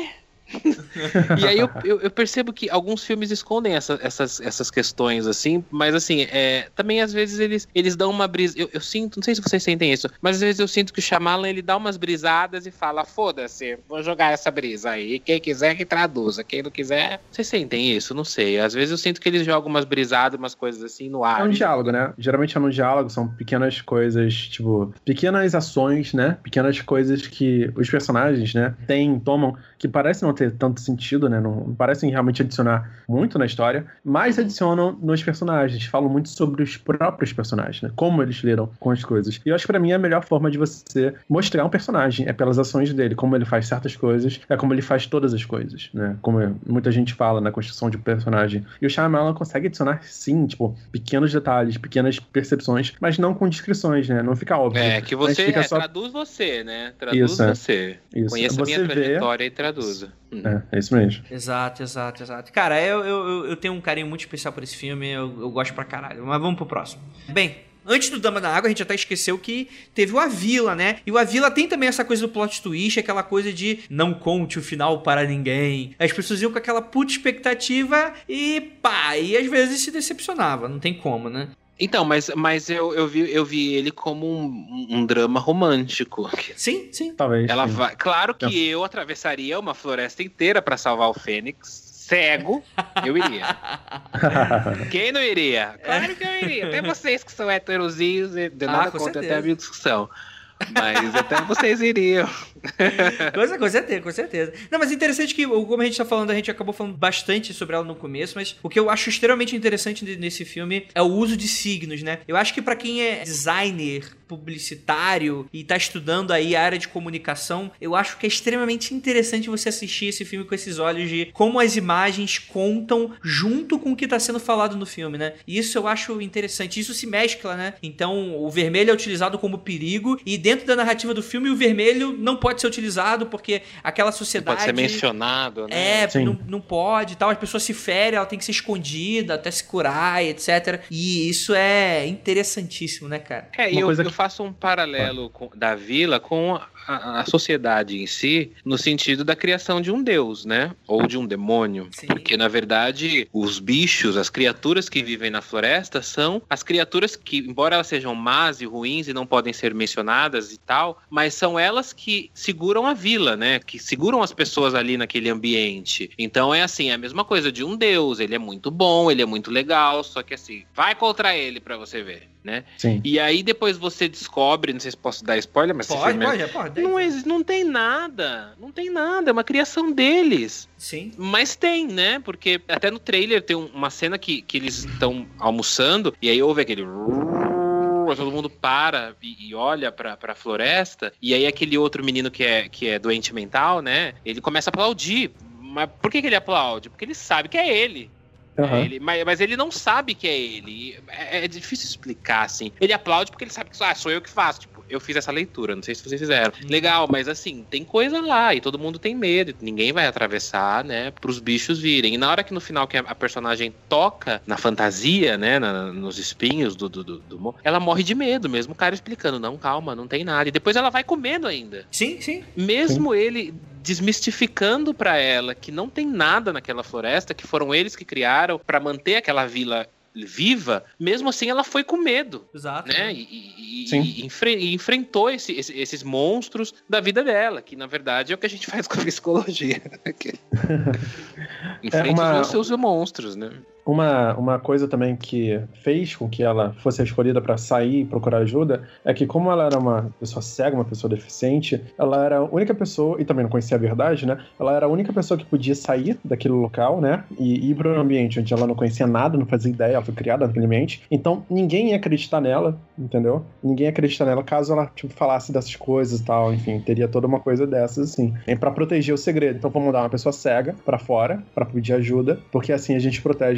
E aí eu, eu, eu percebo que alguns filmes escondem essa, essas, essas questões, assim, mas assim, é, também às vezes eles, eles dão uma brisa. Eu, eu sinto, não sei se vocês sentem isso, mas às vezes eu sinto que o Shyamalan, ele dá umas brisadas e fala, foda-se, vou jogar essa brisa aí, quem quiser que traduza, quem não quiser... Vocês sentem isso? Não sei. Às vezes eu sinto que eles jogam umas brisadas, umas coisas assim no ar. É um diálogo, né? Geralmente é um diálogo, são pequenas coisas, tipo, pequenas ações, né? Pequenas coisas que os personagens, né, têm, tomam, que parecem não ter tanto sentido, né? Não, não parecem realmente adicionar muito na história, mas adicionam nos personagens, falam muito sobre os próprios personagens, né? Como eles lidam com as coisas. E eu acho que pra mim é a melhor forma de você mostrar um personagem é pelas ações dele, como ele faz certas coisas, é como ele faz todas as coisas, né? Como muita gente fala na construção de personagem. E o Shyamalan consegue adicionar, sim, tipo, pequenos detalhes, pequenas percepções, mas não com descrições, né? Não fica óbvio. É, que você fica é, só... traduz você, né? Traduz isso, você. Isso. Conheça você a minha vê... trajetória e traduza. Hum. É, é isso mesmo. Exato, exato, exato. Cara, eu, eu, eu tenho um carinho muito especial por esse filme, eu, eu gosto pra caralho. Mas vamos pro próximo. Bem, antes do Dama da Água, a gente até esqueceu que teve o A Vila, né? E o A Vila tem também essa coisa do plot twist, aquela coisa de não conte o final para ninguém. As pessoas iam com aquela puta expectativa e pá, e às vezes se decepcionava, não tem como, né? Então, mas, mas eu, eu, vi, eu vi ele como um, um drama romântico. Sim, sim. Talvez. Ela sim. vai, claro que eu atravessaria uma floresta inteira pra salvar o Fênix. Cego, eu iria. Quem não iria? Claro que eu iria. Até vocês que são heterozinhos, de nada ah, contra certeza. até a minha discussão. Mas até vocês iriam. com, com certeza, com certeza. Não, mas é interessante que, como a gente tá falando, a gente acabou falando bastante sobre ela no começo, mas o que eu acho extremamente interessante nesse filme é o uso de signos, né? Eu acho que pra quem é designer, publicitário e tá estudando aí a área de comunicação, eu acho que é extremamente interessante você assistir esse filme com esses olhos de como as imagens contam junto com o que tá sendo falado no filme, né? E isso eu acho interessante. Isso se mescla, né? Então, o vermelho é utilizado como perigo e dentro da narrativa do filme, o vermelho não pode ser utilizado porque aquela sociedade... Pode ser mencionado, né? É, não, não pode e tal. As pessoas se ferem, ela tem que ser escondida até se curar e etcétera. E isso é interessantíssimo, né, cara? É, e eu, eu faço um paralelo com, da vila com a, a sociedade em si, no sentido da criação de um deus, né? Ou de um demônio. Sim. Porque, na verdade, os bichos, as criaturas que vivem na floresta são as criaturas que, embora elas sejam más e ruins e não podem ser mencionadas e tal, mas são elas que seguram a vila, né? Que seguram as pessoas ali naquele ambiente. Então é assim, é a mesma coisa de um deus. Ele é muito bom, ele é muito legal, só que assim, vai contra ele pra você ver, né? Sim. E aí depois você descobre, não sei se posso dar spoiler, mas pode, esse filme pode, é... pode, não, é, não tem nada, não tem nada, é uma criação deles. Sim. Mas tem, né? Porque até no trailer tem uma cena que, que eles estão almoçando e aí ouve aquele... todo mundo para e, e olha pra, pra floresta, e aí aquele outro menino que é, que é doente mental, né? Ele começa a aplaudir. Mas por que, que ele aplaude? Porque ele sabe que é ele. Uhum. É ele mas, mas ele não sabe que é ele. É, é difícil explicar, assim. Ele aplaude porque ele sabe que ah, sou eu que faço. Tipo, eu fiz essa leitura, não sei se vocês fizeram. Legal, mas assim, tem coisa lá e todo mundo tem medo. Ninguém vai atravessar, né, pros bichos virem. E na hora que no final que a personagem toca na fantasia, né, na, nos espinhos do, do, do, do... ela morre de medo, mesmo o cara explicando, não, calma, não tem nada. E depois ela vai comendo ainda. Sim, sim. Mesmo sim. ele desmistificando pra ela que não tem nada naquela floresta, que foram eles que criaram pra manter aquela vila viva, mesmo assim ela foi com medo. Exato. Né? E, e, e, enfre- e enfrentou esse, esse, esses monstros da vida dela, que na verdade é o que a gente faz com a psicologia. Enfrente é uma... os seus monstros, né? Uma, uma coisa também que fez com que ela fosse escolhida para sair e procurar ajuda é que, como ela era uma pessoa cega, uma pessoa deficiente, ela era a única pessoa, e também não conhecia a verdade, né? Ela era a única pessoa que podia sair daquele local, né? E ir para um ambiente onde ela não conhecia nada, não fazia ideia, ela foi criada naquele ambiente. Então, ninguém ia acreditar nela, entendeu? Ninguém ia acreditar nela caso ela, tipo, falasse dessas coisas e tal. Enfim, teria toda uma coisa dessas, assim. É para proteger o segredo. Então, vamos mandar uma pessoa cega para fora, para pedir ajuda, porque assim a gente protege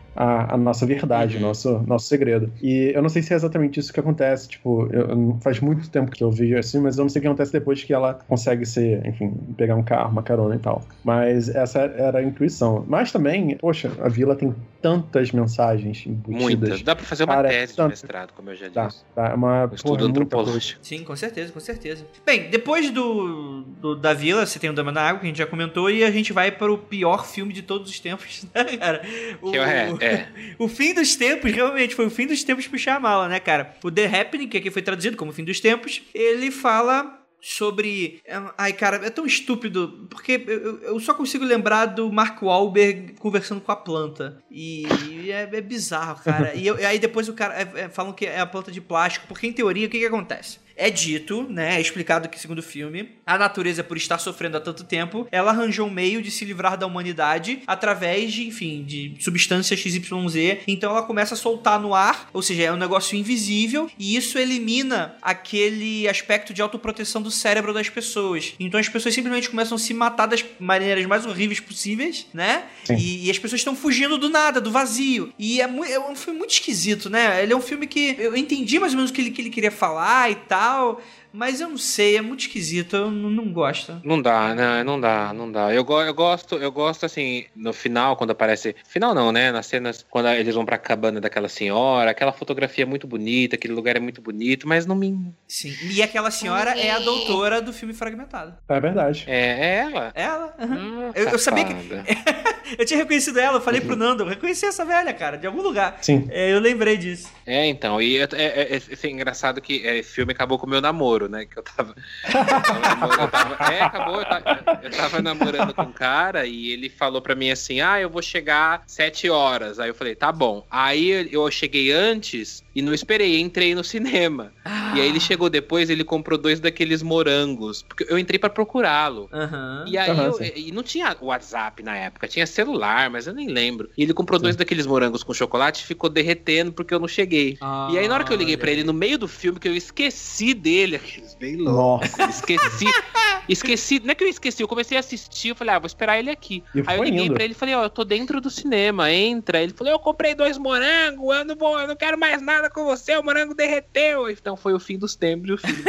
a, a nossa verdade, o nosso, nosso segredo. E eu não sei se é exatamente isso que acontece, tipo, eu, eu, faz muito tempo que eu vi assim, mas eu não sei o que acontece depois que ela consegue ser, enfim, pegar um carro, uma carona e tal. Mas essa era a intuição. Mas também, poxa, a vila tem tantas mensagens embutidas. Muitas. Dá pra fazer uma Cara, tese tanto... de mestrado, como eu já tá, disse. Tá, é uma um estudo antropológico. Sim, com certeza, com certeza. Bem, depois do, do da vila, você tem o Dama da Água, que a gente já comentou, e a gente vai para o pior filme de todos os tempos, né, cara? O, que é, é. o fim dos tempos, realmente, foi o fim dos tempos pro Shyamalan, né, cara? O The Happening, que aqui foi traduzido como Fim dos Tempos, ele fala sobre... Ai, cara, é tão estúpido, porque eu, eu só consigo lembrar do Mark Wahlberg conversando com a planta. E é, é bizarro, cara. E eu, aí depois o cara... É, é, falam que é a planta de plástico, porque em teoria, o que que acontece? É dito, né, é explicado que, segundo o filme, a natureza, por estar sofrendo há tanto tempo, ela arranjou um meio de se livrar da humanidade através de, enfim, de substâncias X Y Z. Então ela começa a soltar no ar, ou seja, é um negócio invisível, e isso elimina aquele aspecto de autoproteção do cérebro das pessoas. Então as pessoas simplesmente começam a se matar das maneiras mais horríveis possíveis, né? E, e as pessoas estão fugindo do nada, do vazio. E é, mu- é um filme muito esquisito, né? Ele é um filme que eu entendi mais ou menos o que ele, que ele queria falar e tal, mas eu não sei, é muito esquisito, eu não, não gosto. Não dá, né? Não dá, não dá. Eu, go- eu gosto, eu gosto assim, no final, quando aparece. Final não, né? Nas cenas, quando eles vão pra cabana daquela senhora, aquela fotografia é muito bonita, aquele lugar é muito bonito, mas não me. Sim. E aquela senhora é a doutora do filme Fragmentado. É verdade. É, é ela. Ela? Uhum. Ah, eu, eu sabia que. safada. Eu tinha reconhecido ela, eu falei pro Nando, eu reconheci essa velha, cara, de algum lugar. Sim. É, eu lembrei disso. É, então, e é, é, é, é, é engraçado que é, esse filme acabou com o meu namoro, né? Que eu tava. Eu tava, namorando, eu tava é, acabou. Eu tava, eu tava namorando com um cara e ele falou pra mim assim: ah, eu vou chegar sete horas. Aí eu falei, tá bom. Aí eu cheguei antes e não esperei, entrei no cinema. Ah. E aí ele chegou depois, ele comprou dois daqueles morangos. Porque eu entrei pra procurá-lo. Uhum. E aí uhum, eu, e não tinha WhatsApp na época, tinha celular, mas eu nem lembro. E ele comprou sim. dois daqueles morangos com chocolate e ficou derretendo porque eu não cheguei. Ah, e aí na hora que eu liguei pra ele, no meio do filme, que eu esqueci dele, aqueles bem loucos, esqueci, esqueci, não é que eu esqueci, eu comecei a assistir, eu falei, ah, vou esperar ele aqui. E aí eu liguei indo. pra ele e falei, ó, oh, eu tô dentro do cinema, entra. Ele falou, eu comprei dois morangos, eu não vou, eu não quero mais nada com você, o morango derreteu. Então foi o fim dos tempos e o fim do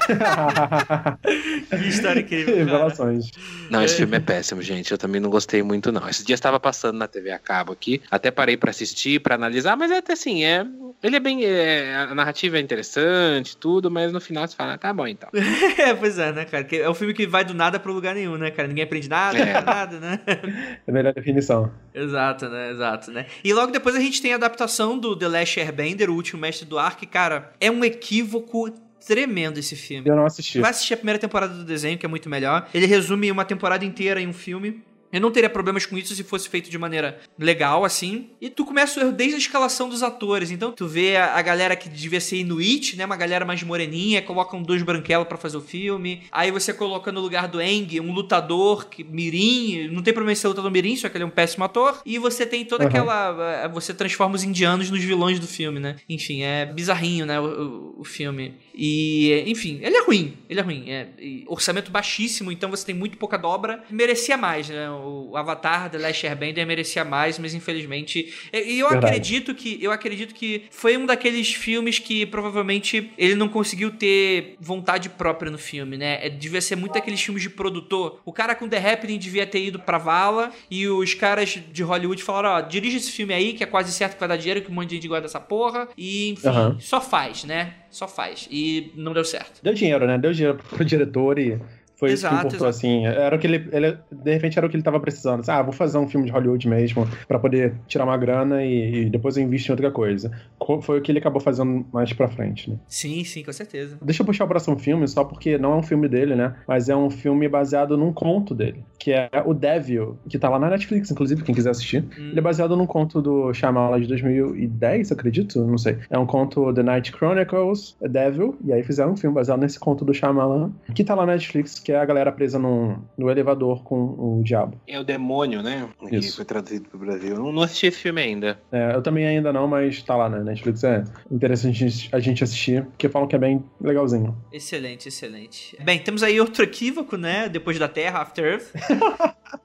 amor. Que história incrível, revelações. Não, esse filme é péssimo, gente, eu também não gostei muito não. Esse dia estava passando na T V a cabo aqui, até parei pra assistir, pra analisar, mas é até assim, é, ele é bem, é, a narrativa é interessante, tudo, mas no final você fala, ah, tá bom então. É, pois é, né, cara, que é um filme que vai do nada pro lugar nenhum, né, cara, ninguém aprende nada, É. nada, né. É a melhor definição. Exato, né, exato, né. E logo depois a gente tem a adaptação do The Last Airbender, o último mestre do ar, que, cara, é um equívoco tremendo esse filme. Eu não assisti. Vai assistir a primeira temporada do desenho, que é muito melhor. Ele resume uma temporada inteira em um filme. Eu não teria problemas com isso se fosse feito de maneira legal, assim. E tu começa o erro desde a escalação dos atores. Então tu vê a, a galera que devia ser Inuit, né? Uma galera mais moreninha, colocam dois branquelos pra fazer o filme. Aí você coloca no lugar do Aang um lutador que, mirim. Não tem problema em ser lutador mirim, só que ele é um péssimo ator. E você tem toda uhum. aquela... Você transforma os indianos nos vilões do filme, né? Enfim, é bizarrinho, né? O, o, o filme. E, enfim, ele é ruim. Ele é ruim. É, orçamento baixíssimo, então você tem muito pouca dobra. Merecia mais, né? O Avatar, The Last Airbender, merecia mais, mas infelizmente... E eu Verdade. acredito que eu acredito que foi um daqueles filmes que provavelmente ele não conseguiu ter vontade própria no filme, né? É, devia ser muito daqueles filmes de produtor. O cara com The Happening devia ter ido pra vala e os caras de Hollywood falaram, ó, dirige esse filme aí, que é quase certo que vai dar dinheiro, que um monte de gente gosta dessa porra. E, enfim, uhum. só faz, né? Só faz. E não deu certo. Deu dinheiro, né? Deu dinheiro pro diretor e... Foi exato, isso que importou, exato. assim. Era o que ele, ele. De repente era o que ele tava precisando. Ah, vou fazer um filme de Hollywood mesmo, pra poder tirar uma grana e, e depois eu invisto em outra coisa. Foi o que ele acabou fazendo mais pra frente, né? Sim, sim, com certeza. Deixa eu puxar o próximo filme, só porque não é um filme dele, né? Mas é um filme baseado num conto dele, que é o Devil, que tá lá na Netflix, inclusive, quem quiser assistir. Hum. Ele é baseado num conto do Shyamalan de dois mil e dez, acredito? Não sei. É um conto The Night Chronicles, A Devil, e aí fizeram um filme baseado nesse conto do Shyamalan, que tá lá na Netflix, que é a galera presa no, no elevador com o diabo. É o demônio, né? Isso. Que foi traduzido pro Brasil. Não, não assisti esse filme ainda. É, eu também ainda não, mas tá lá na Netflix. É interessante a gente assistir, porque falam que é bem legalzinho. Excelente, excelente. Bem, temos aí outro equívoco, né? Depois da Terra, After Earth.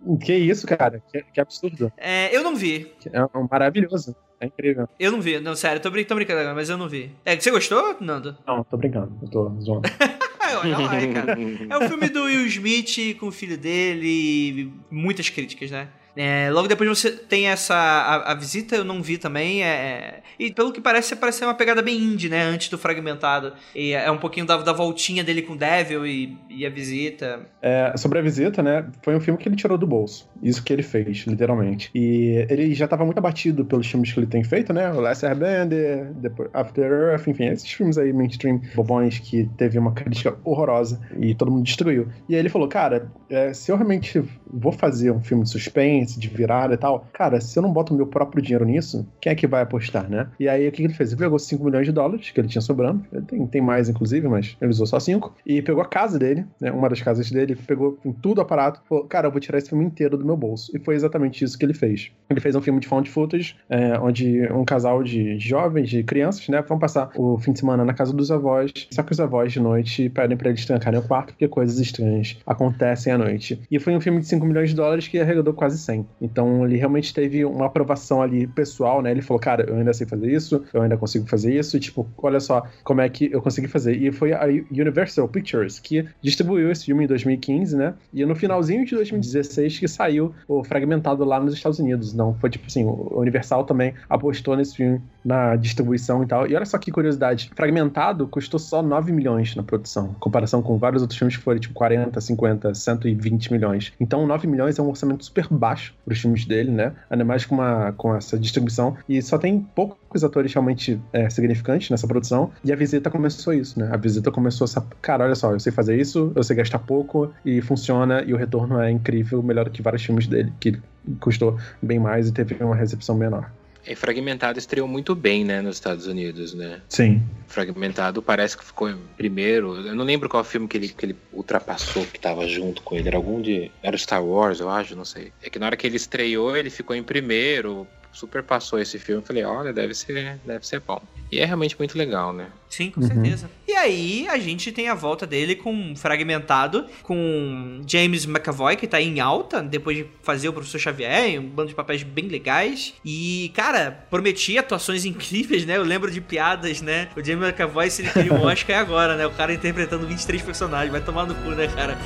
Que isso, cara? Que, que absurdo. É, eu não vi. É um maravilhoso. É incrível. Eu não vi. Não, sério, tô, brin tô brincando agora, mas eu não vi. É, você gostou, Nando? Não, tô brincando. Eu tô zoando. Olha lá, cara. É o filme do Will Smith com o filho dele e muitas críticas, né? É, logo depois você tem essa... A, a Visita eu não vi também. É, e pelo que parece, parece ser uma pegada bem indie, né? Antes do Fragmentado. E é um pouquinho da, da voltinha dele com o Devil e, e a Visita. É, sobre a Visita, né? Foi um filme que ele tirou do bolso. Isso que ele fez, literalmente. E ele já tava muito abatido pelos filmes que ele tem feito, né? O Last Airbender, After Earth, enfim, esses filmes aí mainstream bobões que teve uma crítica horrorosa e todo mundo destruiu. E aí ele falou, cara, é, se eu realmente vou fazer um filme de suspense, de virada e tal, cara, se eu não boto o meu próprio dinheiro nisso, quem é que vai apostar, né? E aí o que ele fez? Ele pegou cinco milhões de dólares, que ele tinha sobrando, tem, tem mais inclusive, mas ele usou só cinco, e pegou a casa dele, né, uma das casas dele, pegou tudo aparato, falou, cara, eu vou tirar esse filme inteiro do meu bolso. E foi exatamente isso que ele fez. Ele fez um filme de found footage, é, onde um casal de jovens, de crianças, né, vão passar o fim de semana na casa dos avós, só que os avós de noite pedem pra eles trancarem o quarto, porque coisas estranhas acontecem à noite. E foi um filme de cinco milhões de dólares que arrecadou quase cem. Então ele realmente teve uma aprovação ali pessoal, né? Ele falou, cara, eu ainda sei fazer isso, eu ainda consigo fazer isso, e tipo, olha só como é que eu consegui fazer. E foi a Universal Pictures que distribuiu esse filme em dois mil e quinze, né? E no finalzinho de dois mil e dezesseis que saiu o Fragmentado lá nos Estados Unidos. Não, foi tipo assim, o Universal também apostou nesse filme na distribuição e tal. E olha só que curiosidade, Fragmentado custou só nove milhões na produção, em comparação com vários outros filmes que foram tipo quarenta, cinquenta, cento e vinte milhões. Então nove milhões é um orçamento super baixo para os filmes dele, né? Ainda mais com, uma, com essa distribuição. E só tem poucos atores realmente é, significantes nessa produção. E a Visita começou isso, né? A Visita começou essa... Cara, olha só, eu sei fazer isso, eu sei gastar pouco e funciona, e o retorno é incrível, melhor do que vários filmes dele, que custou bem mais e teve uma recepção menor. E Fragmentado estreou muito bem, né, nos Estados Unidos, né? Sim. Fragmentado parece que ficou em primeiro. Eu não lembro qual filme que ele, que ele ultrapassou, que tava junto com ele. Era algum de... Era Star Wars, eu acho, não sei. É que na hora que ele estreou, ele ficou em primeiro, super passou esse filme. Eu falei, olha, deve ser, deve ser bom. E é realmente muito legal, né? Sim, com Uhum. certeza. E aí, a gente tem a volta dele com Fragmentado, com James McAvoy, que tá em alta, depois de fazer o Professor Xavier, um bando de papéis bem legais. E, cara, prometia atuações incríveis, né? Eu lembro de piadas, né? O James McAvoy, se ele queria um Oscar, é agora, né? O cara interpretando vinte e três personagens. Vai tomar no cu, né, cara?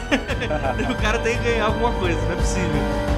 O cara tem que ganhar alguma coisa, não é possível.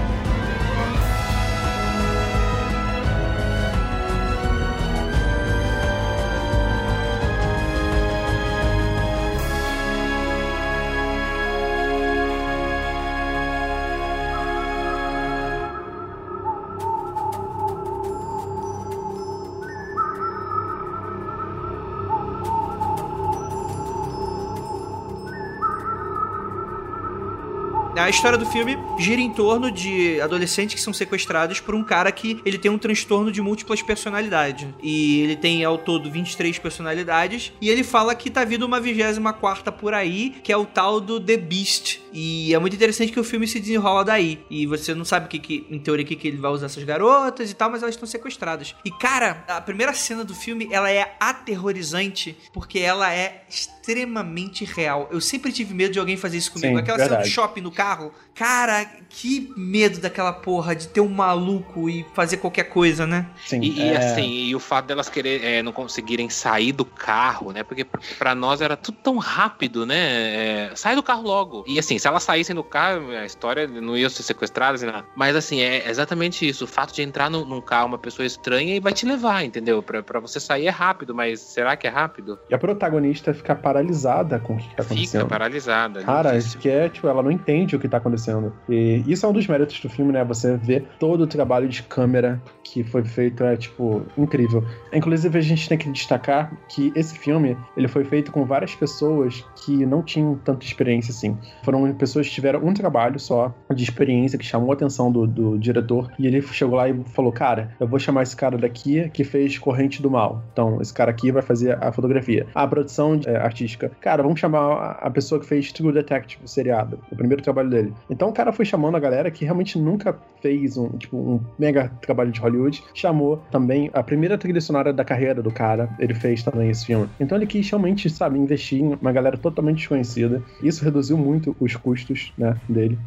A história do filme gira em torno de adolescentes que são sequestrados por um cara que ele tem um transtorno de múltiplas personalidades. E ele tem ao todo vinte e três personalidades. E ele fala que tá vindo uma vigésima quarta por aí, que é o tal do The Beast. E é muito interessante que o filme se desenrola daí. E você não sabe que, que em teoria, que, que ele vai usar essas garotas e tal, mas elas estão sequestradas. E, cara, a primeira cena do filme, ela é aterrorizante, porque ela é extremamente real. Eu sempre tive medo de alguém fazer isso comigo. Sim, Aquela verdade. cena do shopping no carro. Cara, que medo daquela porra de ter um maluco e fazer qualquer coisa, né? Sim, E, e é... assim, e o fato delas querer, é, não conseguirem sair do carro, né? Porque pra nós era tudo tão rápido, né? É, sai do carro logo. E assim, se elas saíssem do carro, a história não ia ser sequestradas e nada. Mas assim, é exatamente isso. O fato de entrar no, num carro uma pessoa estranha e vai te levar, entendeu? Pra, pra você sair é rápido, mas será que é rápido? E a protagonista fica paralisada com o que tá acontecendo. Fica paralisada. Cara, difícil. isso que é, tipo, ela não entende o que tá acontecendo. E isso é um dos méritos do filme, né? Você vê todo o trabalho de câmera que foi feito, é, tipo, incrível. Inclusive, a gente tem que destacar que esse filme, ele foi feito com várias pessoas que não tinham tanta experiência, assim. Foram pessoas que tiveram um trabalho só de experiência, que chamou a atenção do, do diretor, e ele chegou lá e falou, cara, eu vou chamar esse cara daqui que fez Corrente do Mal. Então, esse cara aqui vai fazer a fotografia. A produção, é, arte artística. Cara, vamos chamar a pessoa que fez True Detective, o seriado, o primeiro trabalho dele. Então o cara foi chamando a galera que realmente nunca fez um, tipo, um mega trabalho de Hollywood, chamou também a primeira trilha sonora da carreira do cara, ele fez também esse filme. Então ele quis realmente, sabe, investir em uma galera totalmente desconhecida. Isso reduziu muito os custos, né, dele.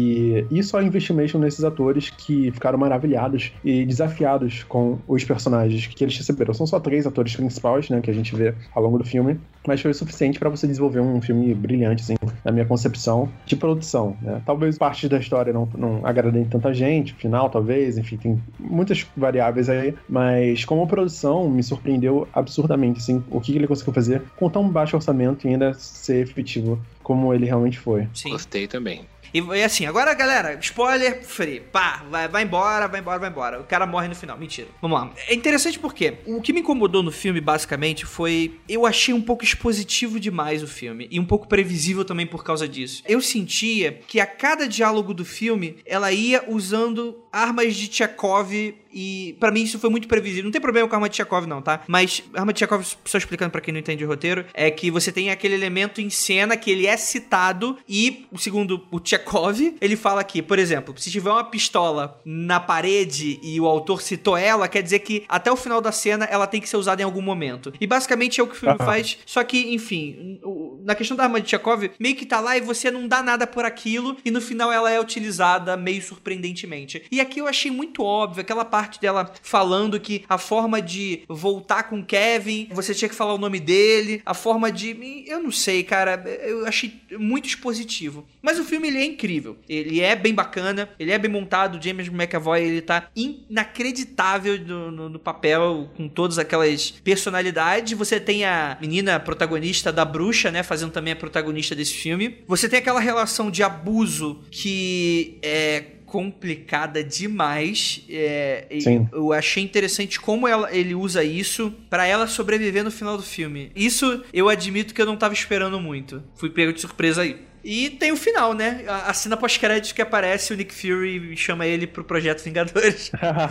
E isso é o investimento nesses atores que ficaram maravilhados e desafiados com os personagens que eles receberam. São só três atores principais, né, que a gente vê ao longo do filme, mas foi o suficiente para você desenvolver um filme brilhante, assim, na minha concepção de produção, né? Talvez parte da história não, não agradem tanta gente, o final talvez, enfim, tem muitas variáveis aí, mas como produção me surpreendeu absurdamente, assim, o que ele conseguiu fazer com tão baixo orçamento e ainda ser efetivo como ele realmente foi. Sim. Gostei também. E, e assim, agora, galera, spoiler free. Pá, vai, vai embora, vai embora, vai embora. O cara morre no final. Mentira. Vamos lá. É interessante porque o que me incomodou no filme, basicamente, foi... Eu achei um pouco expositivo demais o filme. E um pouco previsível também por causa disso. Eu sentia que a cada diálogo do filme, ela ia usando armas de Chekhov. E pra mim isso foi muito previsível. Não tem problema com a arma de Chekhov não, tá? Mas a arma de Chekhov, só explicando pra quem não entende o roteiro, é que você tem aquele elemento em cena que ele é citado e, segundo o Chekhov, ele fala aqui, por exemplo, se tiver uma pistola na parede e o autor citou ela, quer dizer que até o final da cena ela tem que ser usada em algum momento. E basicamente é o que o filme Uhum. faz, só que, enfim, na questão da arma de Chekhov, meio que tá lá e você não dá nada por aquilo e no final ela é utilizada meio surpreendentemente. E aqui eu achei muito óbvio, aquela parte dela falando que a forma de voltar com Kevin, você tinha que falar o nome dele, a forma de... Eu não sei, cara, eu achei muito expositivo. Mas o filme, ele é incrível. Ele é bem bacana, ele é bem montado, o James McAvoy, ele tá inacreditável no, no, no papel, com todas aquelas personalidades. Você tem a menina protagonista da bruxa, né, fazendo também a protagonista desse filme. Você tem aquela relação de abuso que é complicada demais. É, Sim. Eu achei interessante como ela, ele usa isso pra ela sobreviver no final do filme. Isso eu admito que eu não tava esperando muito. Fui pego de surpresa aí. E tem o final, né? A, a cena pós-crédito que aparece, o Nick Fury chama ele pro Projeto Vingadores.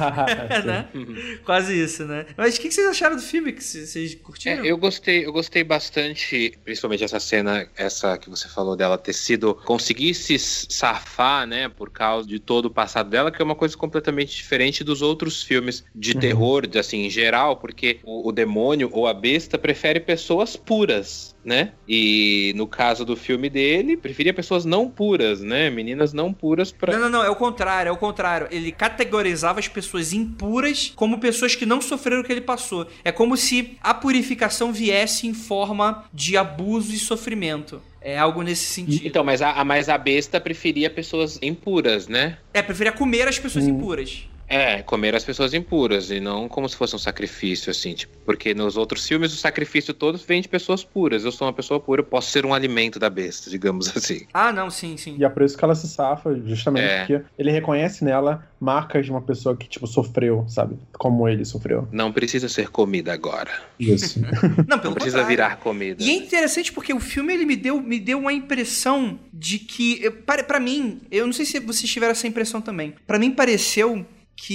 Né? Quase isso, né? Mas o que vocês acharam do filme? Que vocês curtiram? É, eu gostei, eu gostei bastante, principalmente essa cena, essa que você falou dela ter sido, conseguir se safar, né, por causa de todo o passado dela, que é uma coisa completamente diferente dos outros filmes de uhum. terror, de, assim, em geral, porque o, o demônio ou a besta prefere pessoas puras, né? E no caso do filme dele, preferia pessoas não puras, né? Meninas não puras pra... Não, não, não, é o contrário, é o contrário. Ele categorizava as pessoas impuras como pessoas que não sofreram o que ele passou. É como se a purificação viesse em forma de abuso e sofrimento. É algo nesse sentido. Então, mas a, mas a besta preferia pessoas impuras, né? É, preferia comer as pessoas hum. impuras. É, comer as pessoas impuras, e não como se fosse um sacrifício, assim, tipo, porque nos outros filmes o sacrifício todo vem de pessoas puras. Eu sou uma pessoa pura, eu posso ser um alimento da besta, digamos assim. Ah, não, sim, sim. E é por isso que ela se safa, justamente É. porque ele reconhece nela marcas de uma pessoa que, tipo, sofreu, sabe? Como ele sofreu. Não precisa ser comida agora. Isso. Não, pelo Não precisa contrário. virar comida. E é interessante porque o filme ele me deu, me deu uma impressão de que, eu- para, pra mim, eu não sei se vocês tiveram essa impressão também, pra mim pareceu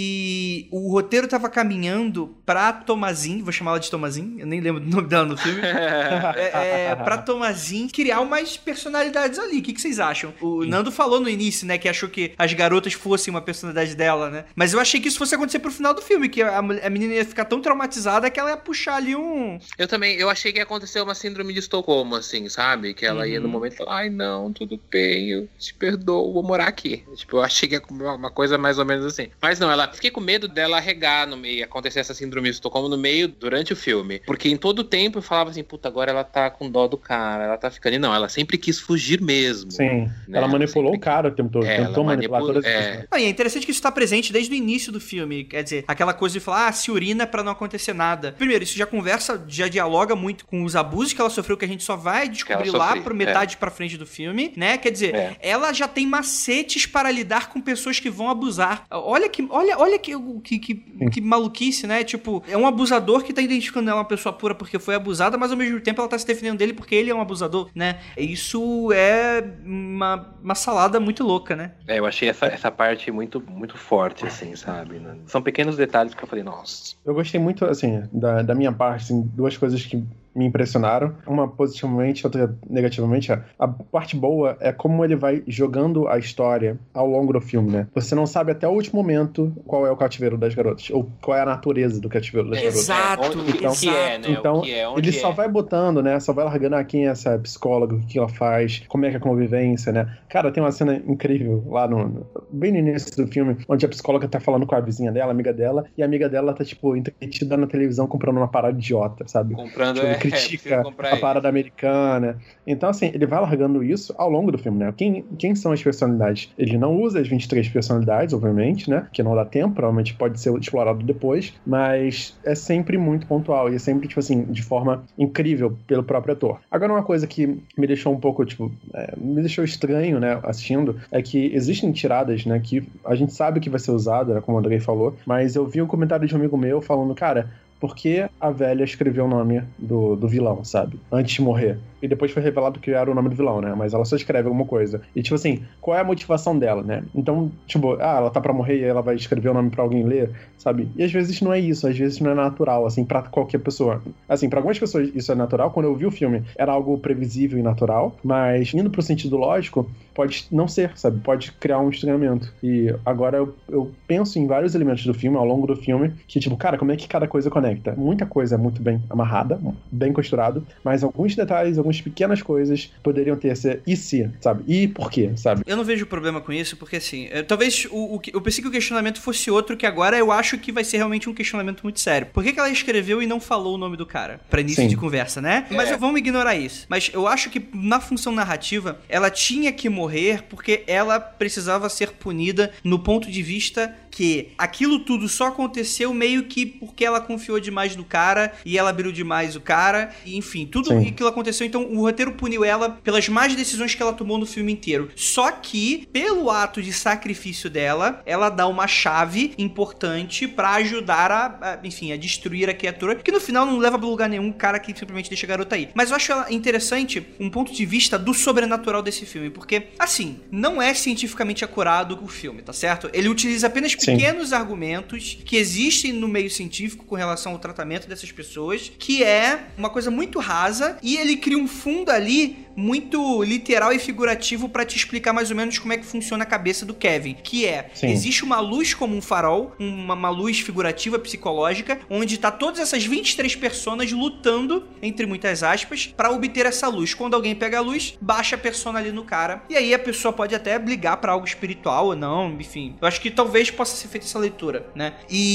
que o roteiro tava caminhando pra Tomazin, vou chamar ela de Tomazin, eu nem lembro do nome dela no filme, é, é, pra Tomazin criar umas personalidades ali. O que, que vocês acham? O Nando falou no início, né, que achou que as garotas fossem uma personalidade dela, né? Mas eu achei que isso fosse acontecer pro final do filme, que a, a menina ia ficar tão traumatizada que ela ia puxar ali um... Eu também, eu achei que ia acontecer uma síndrome de Estocolmo, assim, sabe? Que ela ia no momento falar, ai não, tudo bem, eu te perdoo, vou morar aqui. Tipo, eu achei que ia uma uma coisa mais ou menos assim. Mas não, ela, fiquei com medo dela regar no meio, acontecer essa síndrome de Estocolmo no meio, durante o filme. Porque em todo o tempo eu falava assim, puta, agora ela tá com dó do cara, ela tá ficando... E não, ela sempre quis fugir mesmo. Sim. Né? Ela manipulou Sempre- o cara o tempo todo. É, Tentou ela manipular manipula- todas as é. pessoas. Ah, e é interessante que isso tá presente desde o início do filme. Quer dizer, aquela coisa de falar, ah, se urina pra não acontecer nada. Primeiro, isso já conversa, já dialoga muito com os abusos que ela sofreu, que a gente só vai descobrir ela lá sofreu, pro metade pra frente do filme, né? Quer dizer, É. ela já tem macetes para lidar com pessoas que vão abusar. Olha que, olha, olha que, que, que, que maluquice, né? Tipo, é um abusador que tá identificando ela uma pessoa pura porque foi abusada, mas ao mesmo tempo ela tá se defendendo dele porque ele é um abusador, né? Isso é uma, uma salada muito louca, né? É, eu achei essa, essa parte muito, muito forte, assim, sabe? São pequenos detalhes que eu falei, nossa. Eu gostei muito, assim, da, da minha parte, assim, duas coisas que me impressionaram. Uma positivamente, outra negativamente. A parte boa é como ele vai jogando a história ao longo do filme, né? Você não sabe até o último momento qual é o cativeiro das garotas, ou qual é a natureza do cativeiro das garotas. Exato, Então, o que é, né? Então, o que é, onde ele só é. vai botando, né? Só vai largando ah, quem é essa psicóloga, o que ela faz, como é que é a convivência, né? Cara, tem uma cena incrível lá no... bem no início do filme, onde a psicóloga tá falando com a vizinha dela, a amiga dela, e a amiga dela tá, tipo, entretida na televisão comprando uma parada idiota, sabe? Comprando, tipo, ele é, critica é, a parada americana. Então, assim, ele vai largando isso ao longo do filme, né? Quem, quem são as personalidades? Ele não usa as vinte e três personalidades, obviamente, né? Que não dá tempo, provavelmente pode ser explorado depois, mas é sempre muito pontual e é sempre, tipo assim, de forma incrível pelo próprio ator. Agora, uma coisa que me deixou um pouco, tipo, é, me deixou estranho, né, assistindo, é que existem tiradas, né, que a gente sabe que vai ser usada, né, como o Andrei falou, mas eu vi um comentário de um amigo meu falando, cara, por que a velha escreveu o nome do, do vilão, sabe? Antes de morrer. E depois foi revelado que era o nome do vilão, né? Mas ela só escreve alguma coisa. E, tipo assim, qual é a motivação dela, né? Então, tipo, ah, ela tá pra morrer e ela vai escrever o nome pra alguém ler, sabe? E às vezes não é isso, às vezes não é natural, assim, pra qualquer pessoa. Assim, pra algumas pessoas isso é natural. Quando eu vi o filme, era algo previsível e natural. Mas, indo pro sentido lógico, pode não ser, sabe? Pode criar um estranhamento. E agora eu, eu penso em vários elementos do filme, ao longo do filme, que, tipo, cara, como é que cada coisa conecta? Muita coisa é muito bem amarrada, bem costurado, mas alguns detalhes, algumas pequenas coisas poderiam ter esse e se, sabe? E por quê, sabe? Eu não vejo problema com isso, porque assim, eu, talvez o, o, eu pensei que o questionamento fosse outro, que agora eu acho que vai ser realmente um questionamento muito sério. Por que, que ela escreveu e não falou o nome do cara? Pra início Sim. de conversa, né? É. Mas vamos ignorar isso. Mas eu acho que na função narrativa, ela tinha que morrer porque ela precisava ser punida no ponto de vista que aquilo tudo só aconteceu meio que porque ela confiou demais no cara e ela abriu demais o cara, e, enfim, tudo Sim. aquilo aconteceu, então o roteiro puniu ela pelas más decisões que ela tomou no filme inteiro. Só que, pelo ato de sacrifício dela, ela dá uma chave importante pra ajudar a, a enfim, a destruir a criatura, que no final não leva pra lugar nenhum, cara que simplesmente deixa a garota aí. Mas eu acho interessante um ponto de vista do sobrenatural desse filme, porque, assim, não é cientificamente acurado o filme, tá certo? Ele utiliza apenas pequenos Sim. argumentos que existem no meio científico com relação ao tratamento dessas pessoas, que é uma coisa muito rasa, e ele cria um fundo ali muito literal e figurativo pra te explicar mais ou menos como é que funciona a cabeça do Kevin, que é, Sim. existe uma luz como um farol, uma, uma luz figurativa, psicológica, onde tá todas essas vinte e três personas lutando, entre muitas aspas, pra obter essa luz. Quando alguém pega a luz, baixa a persona ali no cara, e aí a pessoa pode até ligar pra algo espiritual ou não, enfim. Eu acho que talvez possa ser feita essa leitura, né?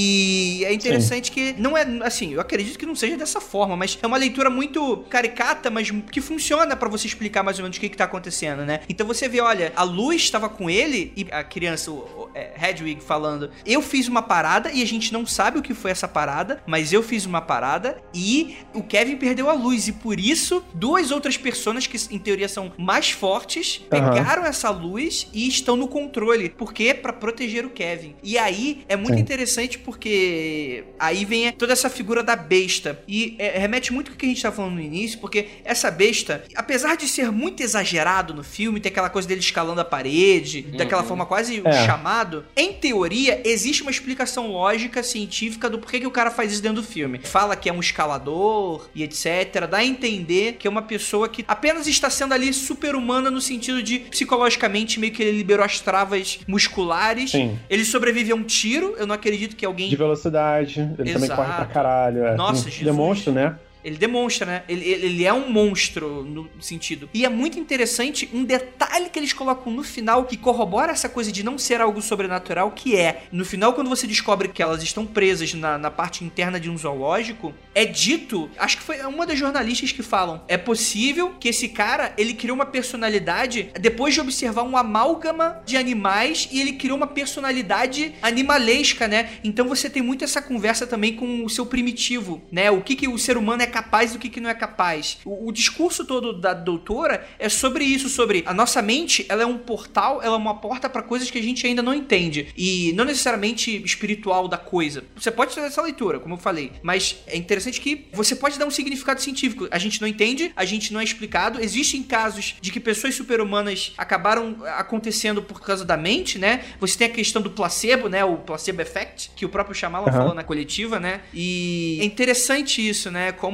E é interessante Sim. que não é, assim, eu acredito que não seja dessa forma, mas é uma leitura muito caricata, mas que funciona pra você explicar mais ou menos o que que tá acontecendo, né? Então você vê, olha, a luz estava com ele e a criança, o, o é, Hedwig falando, eu fiz uma parada e a gente não sabe o que foi essa parada, mas eu fiz uma parada e o Kevin perdeu a luz e por isso duas outras pessoas que em teoria são mais fortes pegaram uhum. essa luz e estão no controle, porque pra proteger o Kevin. E aí é muito Sim. interessante porque aí vem toda essa figura da besta e é, remete muito ao que a gente tava falando no início, porque essa besta, apesar de ser muito exagerado no filme, ter aquela coisa dele escalando a parede, uhum. daquela forma quase um é. chamado, em teoria existe uma explicação lógica, científica do porquê que o cara faz isso dentro do filme. Fala que é um escalador e etcétera. Dá a entender que é uma pessoa que apenas está sendo ali super-humana no sentido de psicologicamente meio que ele liberou as travas musculares. Sim. Ele sobrevive a um tiro, eu não acredito que alguém... De velocidade, ele Exato. também corre pra caralho. É. Nossa, Jesus. Demonstra, né? Ele demonstra, né? Ele, ele é um monstro no sentido. E é muito interessante um detalhe que eles colocam no final que corrobora essa coisa de não ser algo sobrenatural, que é, no final, quando você descobre que elas estão presas na, na parte interna de um zoológico, é dito, acho que foi uma das jornalistas que falam, é possível que esse cara, ele criou uma personalidade depois de observar um amálgama de animais e ele criou uma personalidade animalesca, né? Então você tem muito essa conversa também com o seu primitivo, né? O que que o ser humano é capaz e o que, que não é capaz. O, o discurso todo da doutora é sobre isso, sobre a nossa mente, ela é um portal, ela é uma porta para coisas que a gente ainda não entende. E não necessariamente espiritual da coisa. Você pode fazer essa leitura, como eu falei, mas é interessante que você pode dar um significado científico. A gente não entende, a gente não é explicado. Existem casos de que pessoas super-humanas acabaram acontecendo por causa da mente, né? Você tem a questão do placebo, né? O placebo effect, que o próprio Shyamalan uhum. falou na coletiva, né? E é interessante isso, né? Como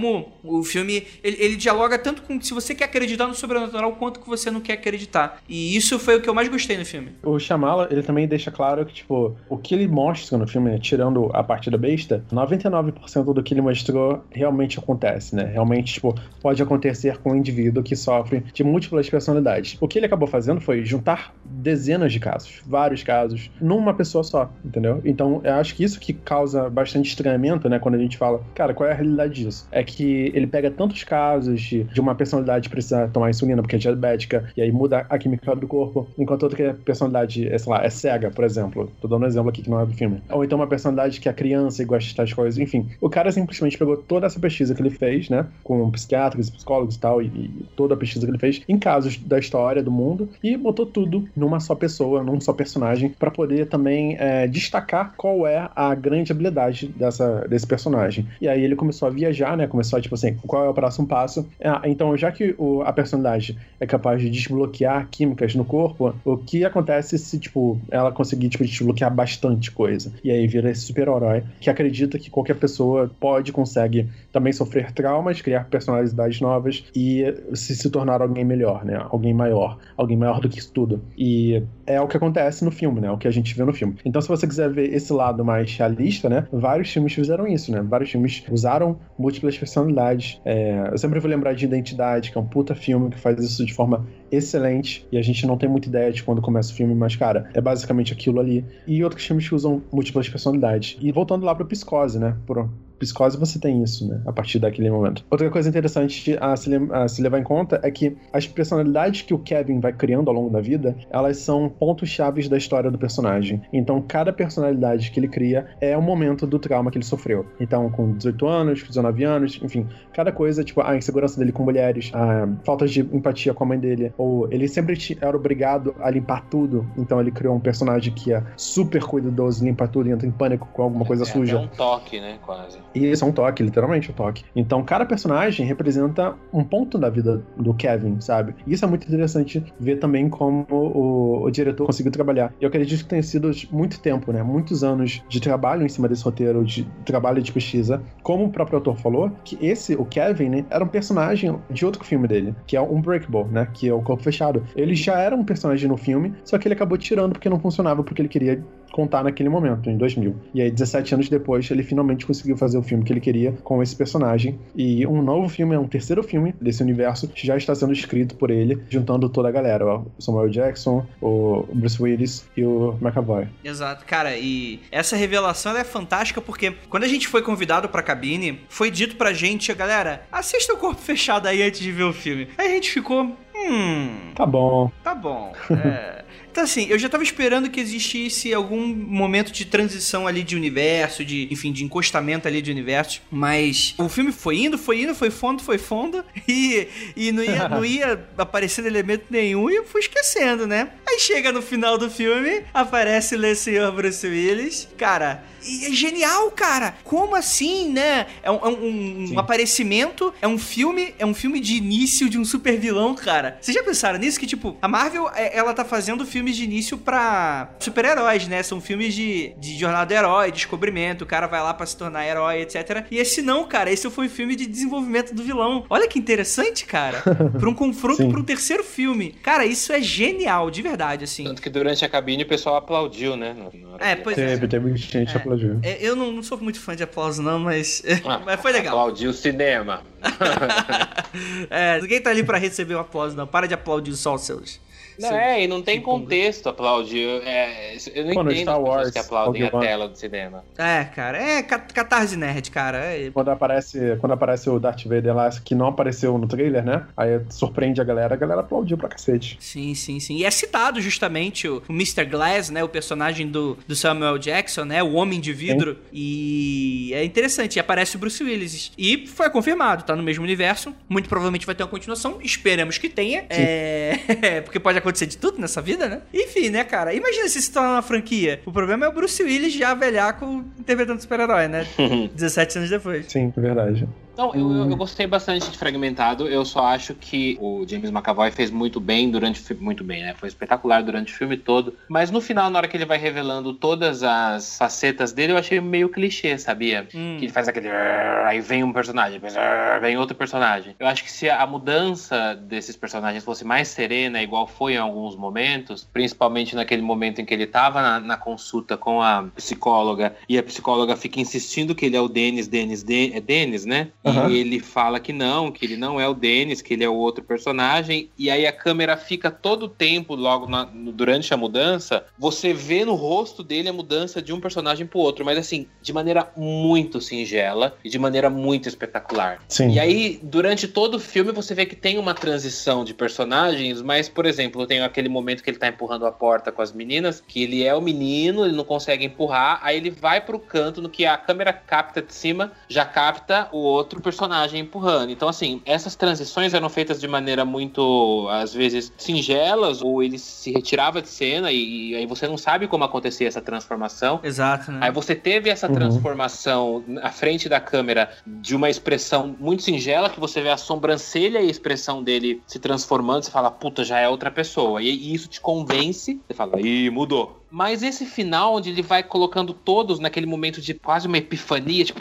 como o filme, ele, ele dialoga tanto com se você quer acreditar no sobrenatural, quanto que você não quer acreditar. E isso foi o que eu mais gostei no filme. O Shyamalan, ele também deixa claro que, tipo, o que ele mostra no filme, né, tirando a parte da besta, noventa e nove por cento do que ele mostrou realmente acontece, né? Realmente, tipo, pode acontecer com um indivíduo que sofre de múltiplas personalidades. O que ele acabou fazendo foi juntar dezenas de casos, vários casos, numa pessoa só, entendeu? Então, eu acho que isso que causa bastante estranhamento, né, quando a gente fala, cara, qual é a realidade disso? É que ele pega tantos casos de, de uma personalidade precisar tomar insulina porque é diabética, e aí muda a química do corpo, enquanto outra personalidade, é, sei lá, é cega, por exemplo. Tô dando um exemplo aqui que não é do filme. Ou então uma personalidade que é criança e gosta de tais coisas, enfim. O cara simplesmente pegou toda essa pesquisa que ele fez, né, com psiquiatras, psicólogos e tal, e, e toda a pesquisa que ele fez em casos da história do mundo, e botou tudo numa só pessoa, num só personagem, pra poder também é, destacar qual é a grande habilidade dessa, desse personagem. E aí ele começou a viajar, né, começou a, tipo assim, qual é o próximo passo? Ah, então, já que o, a personagem é capaz de desbloquear químicas no corpo, o que acontece se, tipo, ela conseguir, tipo, desbloquear bastante coisa? E aí vira esse super-herói que acredita que qualquer pessoa pode, consegue também sofrer traumas, criar personalidades novas e se, se tornar alguém melhor, né? Alguém maior. Alguém maior do que isso tudo. E é o que acontece no filme, né? O que a gente vê no filme. Então, se você quiser ver esse lado mais realista, né? Vários filmes fizeram isso, né? Vários filmes usaram múltiplas personalidades. É, eu sempre vou lembrar de Identidade, que é um puta filme que faz isso de forma excelente, e a gente não tem muita ideia de quando começa o filme, mas, cara, é basicamente aquilo ali. E outros filmes que usam múltiplas personalidades. E voltando lá pro Psicose, né? Por Psicose você tem isso, né? A partir daquele momento. Outra coisa interessante a se, a se levar em conta é que as personalidades que o Kevin vai criando ao longo da vida, elas são pontos chaves da história do personagem. Então, cada personalidade que ele cria é um momento do trauma que ele sofreu. Então, com dezoito anos, com dezenove anos, enfim, cada coisa, tipo, a insegurança dele com mulheres, a falta de empatia com a mãe dele, ou ele sempre era obrigado a limpar tudo, então ele criou um personagem que é super cuidadoso, limpa tudo e entra em pânico com alguma coisa é, suja. É um toque, né, quase. E isso é um toque, literalmente um toque. Então, cada personagem representa um ponto da vida do Kevin, sabe? E isso é muito interessante ver também como o, o diretor conseguiu trabalhar. E eu acredito que tenha sido muito tempo, né? Muitos anos de trabalho em cima desse roteiro, de trabalho de pesquisa. Como o próprio autor falou, que esse, o Kevin, né, era um personagem de outro filme dele, que é o Unbreakable, né? Que é o Corpo Fechado. Ele já era um personagem no filme, só que ele acabou tirando porque não funcionava, porque ele queria contar naquele momento, em dois mil. E aí, dezessete anos depois, ele finalmente conseguiu fazer o filme que ele queria com esse personagem. E um novo filme, é um terceiro filme desse universo, já está sendo escrito por ele, juntando toda a galera. O Samuel Jackson, o Bruce Willis e o McAvoy. Exato, cara, e essa revelação ela é fantástica porque quando a gente foi convidado pra cabine, foi dito pra gente, galera, assista o Corpo Fechado aí antes de ver o filme. Aí a gente ficou, hum... Tá bom. Tá bom, é... Então, assim, eu já tava esperando que existisse algum momento de transição ali de universo, de, enfim, de encostamento ali de universo, mas o filme foi indo, foi indo, foi fundo, foi fundo, e, e não, ia, não ia aparecendo elemento nenhum, e eu fui esquecendo, né? Aí chega no final do filme, aparece o senhor Bruce Willis, cara... E é genial, cara! Como assim, né? É um, é um, um aparecimento, é um filme, é um filme de início de um super vilão, cara. Vocês já pensaram nisso? Que, tipo, a Marvel, ela tá fazendo filmes de início pra super-heróis, né? São filmes de, de jornada do herói, descobrimento, o cara vai lá pra se tornar herói, etcétera. E esse não, cara, esse foi um filme de desenvolvimento do vilão. Olha que interessante, cara. Pra um confronto pra um terceiro filme. Cara, isso é genial, de verdade, assim. Tanto que durante a cabine o pessoal aplaudiu, né? É, pois teve, é. Teve gente é. aplaudiu. É, eu não, não sou muito fã de aplauso, não, mas, Ah, mas foi legal. Aplaudiu o cinema. É, ninguém tá ali pra receber o aplauso, não. Para de aplaudir só os seus. Não, é, e não tem contexto aplaudir. É, eu não Pô, entendo Star as pessoas Wars, que aplaudem a tela do cinema. É, cara, é catarse nerd, cara. É... Quando, aparece, quando aparece o Darth Vader lá, que não apareceu no trailer, né? Aí surpreende a galera, a galera aplaudiu pra cacete. Sim, sim, sim. E é citado justamente o, o mister Glass, né? O personagem do, do Samuel Jackson, né? O Homem de Vidro. Sim. E é interessante. E aparece o Bruce Willis. E foi confirmado, tá no mesmo universo. Muito provavelmente vai ter uma continuação. Esperamos que tenha. É... Porque pode acontecer de tudo nessa vida, né? Enfim, né, cara? Imagina se se torna uma franquia. O problema é o Bruce Willis já velhaco interpretando super-herói, né? dezessete anos depois. Sim, é verdade. Não, eu, eu, eu gostei bastante de Fragmentado. Eu só acho que o James McAvoy fez muito bem durante o muito bem, né? Foi espetacular durante o filme todo. Mas no final, na hora que ele vai revelando todas as facetas dele, eu achei meio clichê, sabia? Hum. Que ele faz aquele... Aí vem um personagem, depois vem outro personagem. Eu acho que se a mudança desses personagens fosse mais serena, igual foi em alguns momentos, principalmente naquele momento em que ele tava na, na consulta com a psicóloga, e a psicóloga fica insistindo que ele é o Dennis, Dennis, Den- é Dennis, né? Uhum. E ele fala que não, que ele não é o Dennis, que ele é o outro personagem, e aí a câmera fica todo o tempo, logo na, durante a mudança, você vê no rosto dele a mudança de um personagem pro outro, mas assim, de maneira muito singela e de maneira muito espetacular. Sim. E aí, durante todo o filme, você vê que tem uma transição de personagens, mas, por exemplo, tem aquele momento que ele tá empurrando a porta com as meninas, que ele é o menino, ele não consegue empurrar, aí ele vai pro canto, no que a câmera capta de cima, já capta o outro personagem empurrando. Então, assim, essas transições eram feitas de maneira muito, às vezes, singelas, ou ele se retirava de cena e, e aí você não sabe como acontecia essa transformação. Exato, né? Aí você teve essa transformação uhum. à frente da câmera de uma expressão muito singela, que você vê a sobrancelha e a expressão dele se transformando, você fala, puta, já é outra pessoa. E, e isso te convence, você fala, ih, mudou. Mas esse final, onde ele vai colocando todos naquele momento de quase uma epifania, tipo...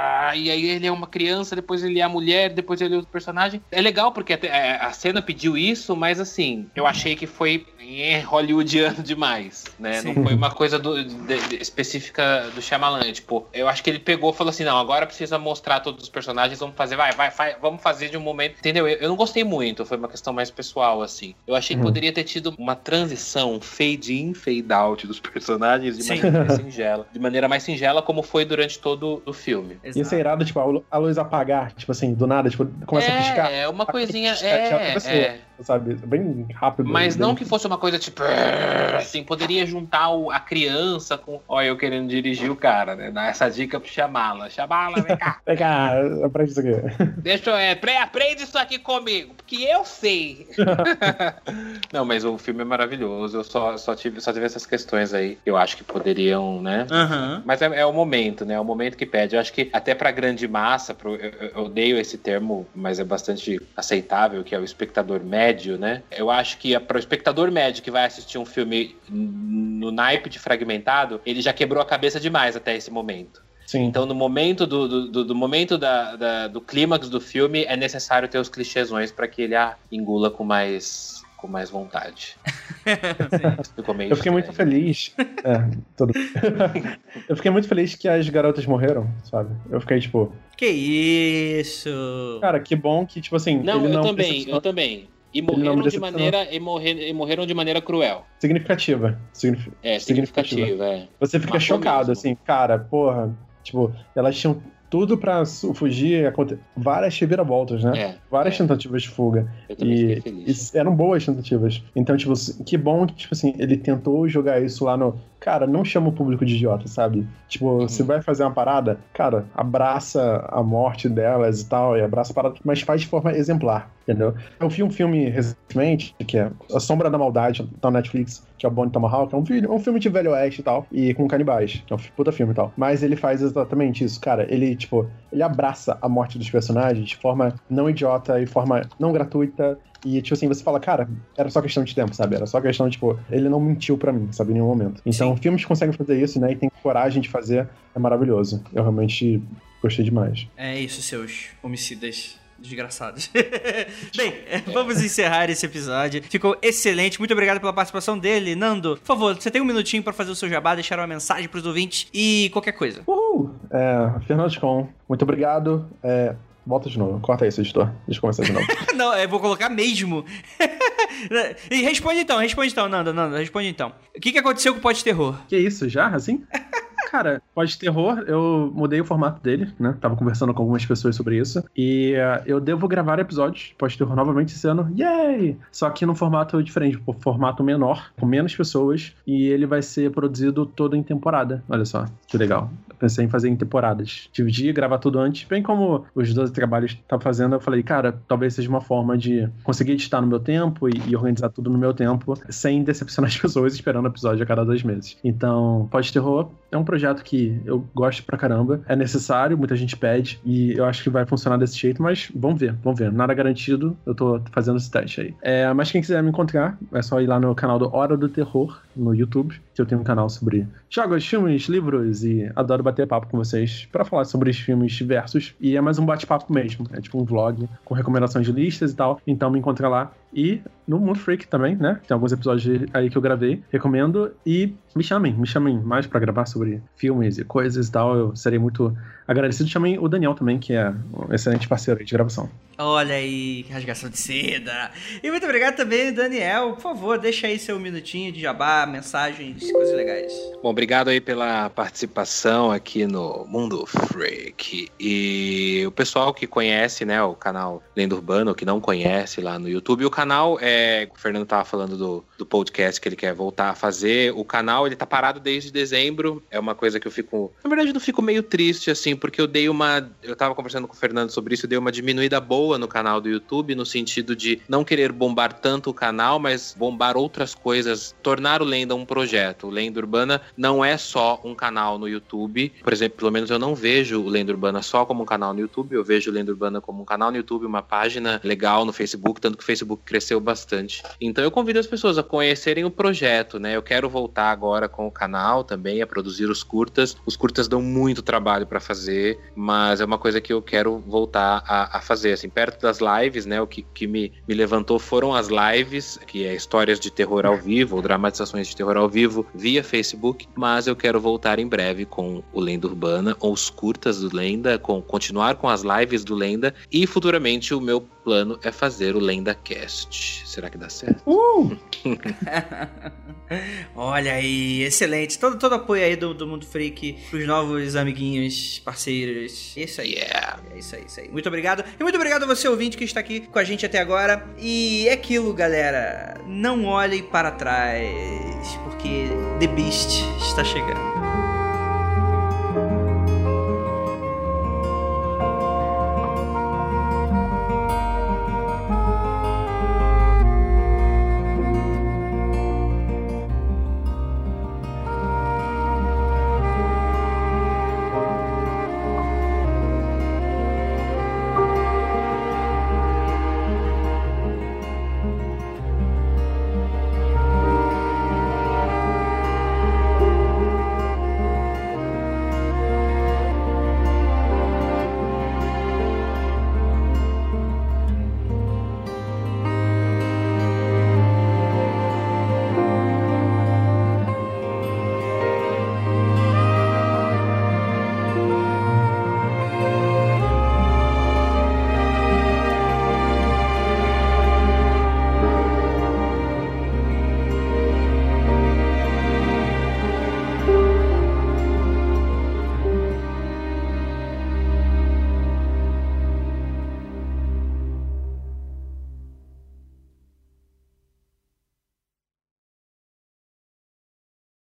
E aí ele é uma criança, depois ele é a mulher, depois ele é outro personagem. É legal porque a, a cena pediu isso, mas assim, eu achei que foi é, hollywoodiano demais, né? Sim. Não foi uma coisa do, de, de, específica do Shyamalan. Tipo, eu acho que ele pegou e falou assim, não, agora precisa mostrar todos os personagens, vamos fazer, vai, vai, vai vamos fazer de um momento... Entendeu? Eu, eu não gostei muito, foi uma questão mais pessoal, assim. Eu achei que uhum. poderia ter tido uma transição, um fade in, fade out dos personagens de Sim. maneira mais singela. De maneira mais singela, como foi durante todo o filme. Exato. Isso é irado, tipo, a luz apagar, tipo assim, do nada, tipo, começa é, a piscar. É, uma coisinha, piscar, é, pessoa, é. Sabe? Bem rápido. Mas bem... não que fosse uma coisa, tipo, assim, poderia juntar o, a criança com, olha, eu querendo dirigir o cara, né? Dar essa dica pro Shyamala. Shyamala, vem cá. Vem cá, aprende isso aqui. Deixa eu, é, aprende isso aqui comigo, porque eu sei. Não, mas o filme é maravilhoso, eu só, só, tive, só tive essas questões aí, eu acho que poderiam, né? Uhum. Mas é, é o momento, né? É o momento que pede. Eu acho que até pra grande massa, pro, eu, eu odeio esse termo, mas é bastante aceitável, que é o espectador médio, né? Eu acho que para o espectador médio que vai assistir um filme no naipe de Fragmentado, ele já quebrou a cabeça demais até esse momento. Sim. Então, no momento do, do, do, do momento da, da, do clímax do filme, é necessário ter os clichêsões para que ele ah, engula com mais... com mais vontade. Eu fiquei muito feliz. É, tudo. Eu fiquei muito feliz que as garotas morreram, sabe? Eu fiquei tipo. Que isso! Cara, que bom que, tipo assim. Não, ele eu não também, decepcionou. eu também. E morreram de maneira. E, morrer, e morreram de maneira cruel. Significativa. Signif... É, significativa, significativa, é. Você fica Matou chocado, mesmo. assim, cara, porra. Tipo, elas tinham tudo pra fugir, várias reviravoltas, né? É, várias é. tentativas de fuga. Eu também e, fiquei feliz. e eram boas tentativas. Então, tipo, que bom que, tipo assim, ele tentou jogar isso lá no... Cara, não chama o público de idiota, sabe? Tipo, uhum. você vai fazer uma parada, cara, abraça a morte delas e tal, e abraça a parada, mas faz de forma exemplar, entendeu? Eu vi um filme recentemente, que é A Sombra da Maldade, tá no Netflix, que é o Bone Tomahawk, é um, filme, um filme de Velho Oeste e tal, e com canibais, que é um puta filme e tal. Mas ele faz exatamente isso, cara. Ele, tipo, ele abraça a morte dos personagens de forma não idiota e forma não gratuita. E, tipo assim, você fala, cara, era só questão de tempo, sabe? Era só questão, tipo, ele não mentiu pra mim, sabe? Em nenhum momento. Então, Sim. filmes que conseguem fazer isso, né? E tem coragem de fazer, é maravilhoso. Eu realmente gostei demais. É isso, seus homicidas desgraçados. Bem, vamos encerrar esse episódio. Ficou excelente. Muito obrigado pela participação dele. Nando, por favor, você tem um minutinho pra fazer o seu jabá, deixar uma mensagem pros ouvintes e qualquer coisa. Uhul! É, Fernando Chicon, muito obrigado. É... Volta de novo. Corta isso, editor. Deixa eu começar de novo. Não, eu vou colocar mesmo. E responde então, responde então, Nando, Nando, responde então. O que, que aconteceu com o Pod Terror? Que isso, já? Assim? Cara, Pod Terror, eu mudei o formato dele, né? Tava conversando com algumas pessoas sobre isso. E uh, eu devo gravar episódios de Pod Terror novamente esse ano. Yay! Só que num formato diferente, um formato menor, com menos pessoas. E ele vai ser produzido todo em temporada. Olha só, que legal. pensei em fazer em temporadas. Dividir, gravar tudo antes, bem como os doze trabalhos que tava fazendo, eu falei, cara, talvez seja uma forma de conseguir editar no meu tempo e, e organizar tudo no meu tempo, sem decepcionar as pessoas esperando episódio a cada dois meses. Então, Pod Terror é um projeto que eu gosto pra caramba, é necessário, muita gente pede, e eu acho que vai funcionar desse jeito, mas vamos ver, vamos ver. Nada garantido, eu tô fazendo esse teste aí. É, mas quem quiser me encontrar, é só ir lá no canal do Hora do Terror, no YouTube, que eu tenho um canal sobre jogos, filmes, livros, e adoro bater papo com vocês pra falar sobre os filmes diversos, e é mais um bate-papo mesmo, é tipo um vlog com recomendações de listas e tal, então me encontra lá. E no Mundo Freak também, né? Tem alguns episódios aí que eu gravei, recomendo, e me chamem, me chamem mais pra gravar sobre filmes e coisas e tal, eu serei muito agradecido. Chamem o Daniel também, que é um excelente parceiro aí de gravação. Olha aí, rasgação de seda. E muito obrigado também, Daniel. Por favor, deixa aí seu minutinho de jabá, mensagens, coisas legais. Bom, obrigado aí pela participação aqui no Mundo Freak. E o pessoal que conhece, né, o canal Lenda Urbana, ou que não conhece lá no YouTube, o canal é... O Fernando tava falando do, do podcast que ele quer voltar a fazer. O canal, ele tá parado desde dezembro. É uma coisa que eu fico... Na verdade, eu não fico meio triste, assim, porque eu dei uma... Eu tava conversando com o Fernando sobre isso, eu dei uma diminuída boa no canal do YouTube, no sentido de não querer bombar tanto o canal, mas bombar outras coisas, tornar o Lenda um projeto. O Lenda Urbana não é só um canal no YouTube. Por exemplo, pelo menos eu não vejo o Lenda Urbana só como um canal no YouTube, eu vejo o Lenda Urbana como um canal no YouTube, uma página legal no Facebook, tanto que o Facebook cresceu bastante. Então eu convido as pessoas a conhecerem o projeto, né? Eu quero voltar agora com o canal também, a produzir os curtas. Os curtas dão muito trabalho para fazer, mas é uma coisa que eu quero voltar a, a fazer, assim, perto das lives, né? O que, que me, me levantou foram as lives, que é histórias de terror ao vivo, ou dramatizações de terror ao vivo via Facebook, mas eu quero voltar em breve com o Lenda Urbana, ou os curtas do Lenda, com, continuar com as lives do Lenda, e futuramente o meu plano é fazer o LendaCast. Será que dá certo? Uh! Olha aí, excelente. Todo, todo apoio aí do, do Mundo Freak pros novos amiguinhos, parceiros. Isso aí. Yeah. É isso aí, isso aí. Muito obrigado. E muito obrigado a você, ouvinte, que está aqui com a gente até agora. E é aquilo, galera. Não olhem para trás, porque The Beast está chegando.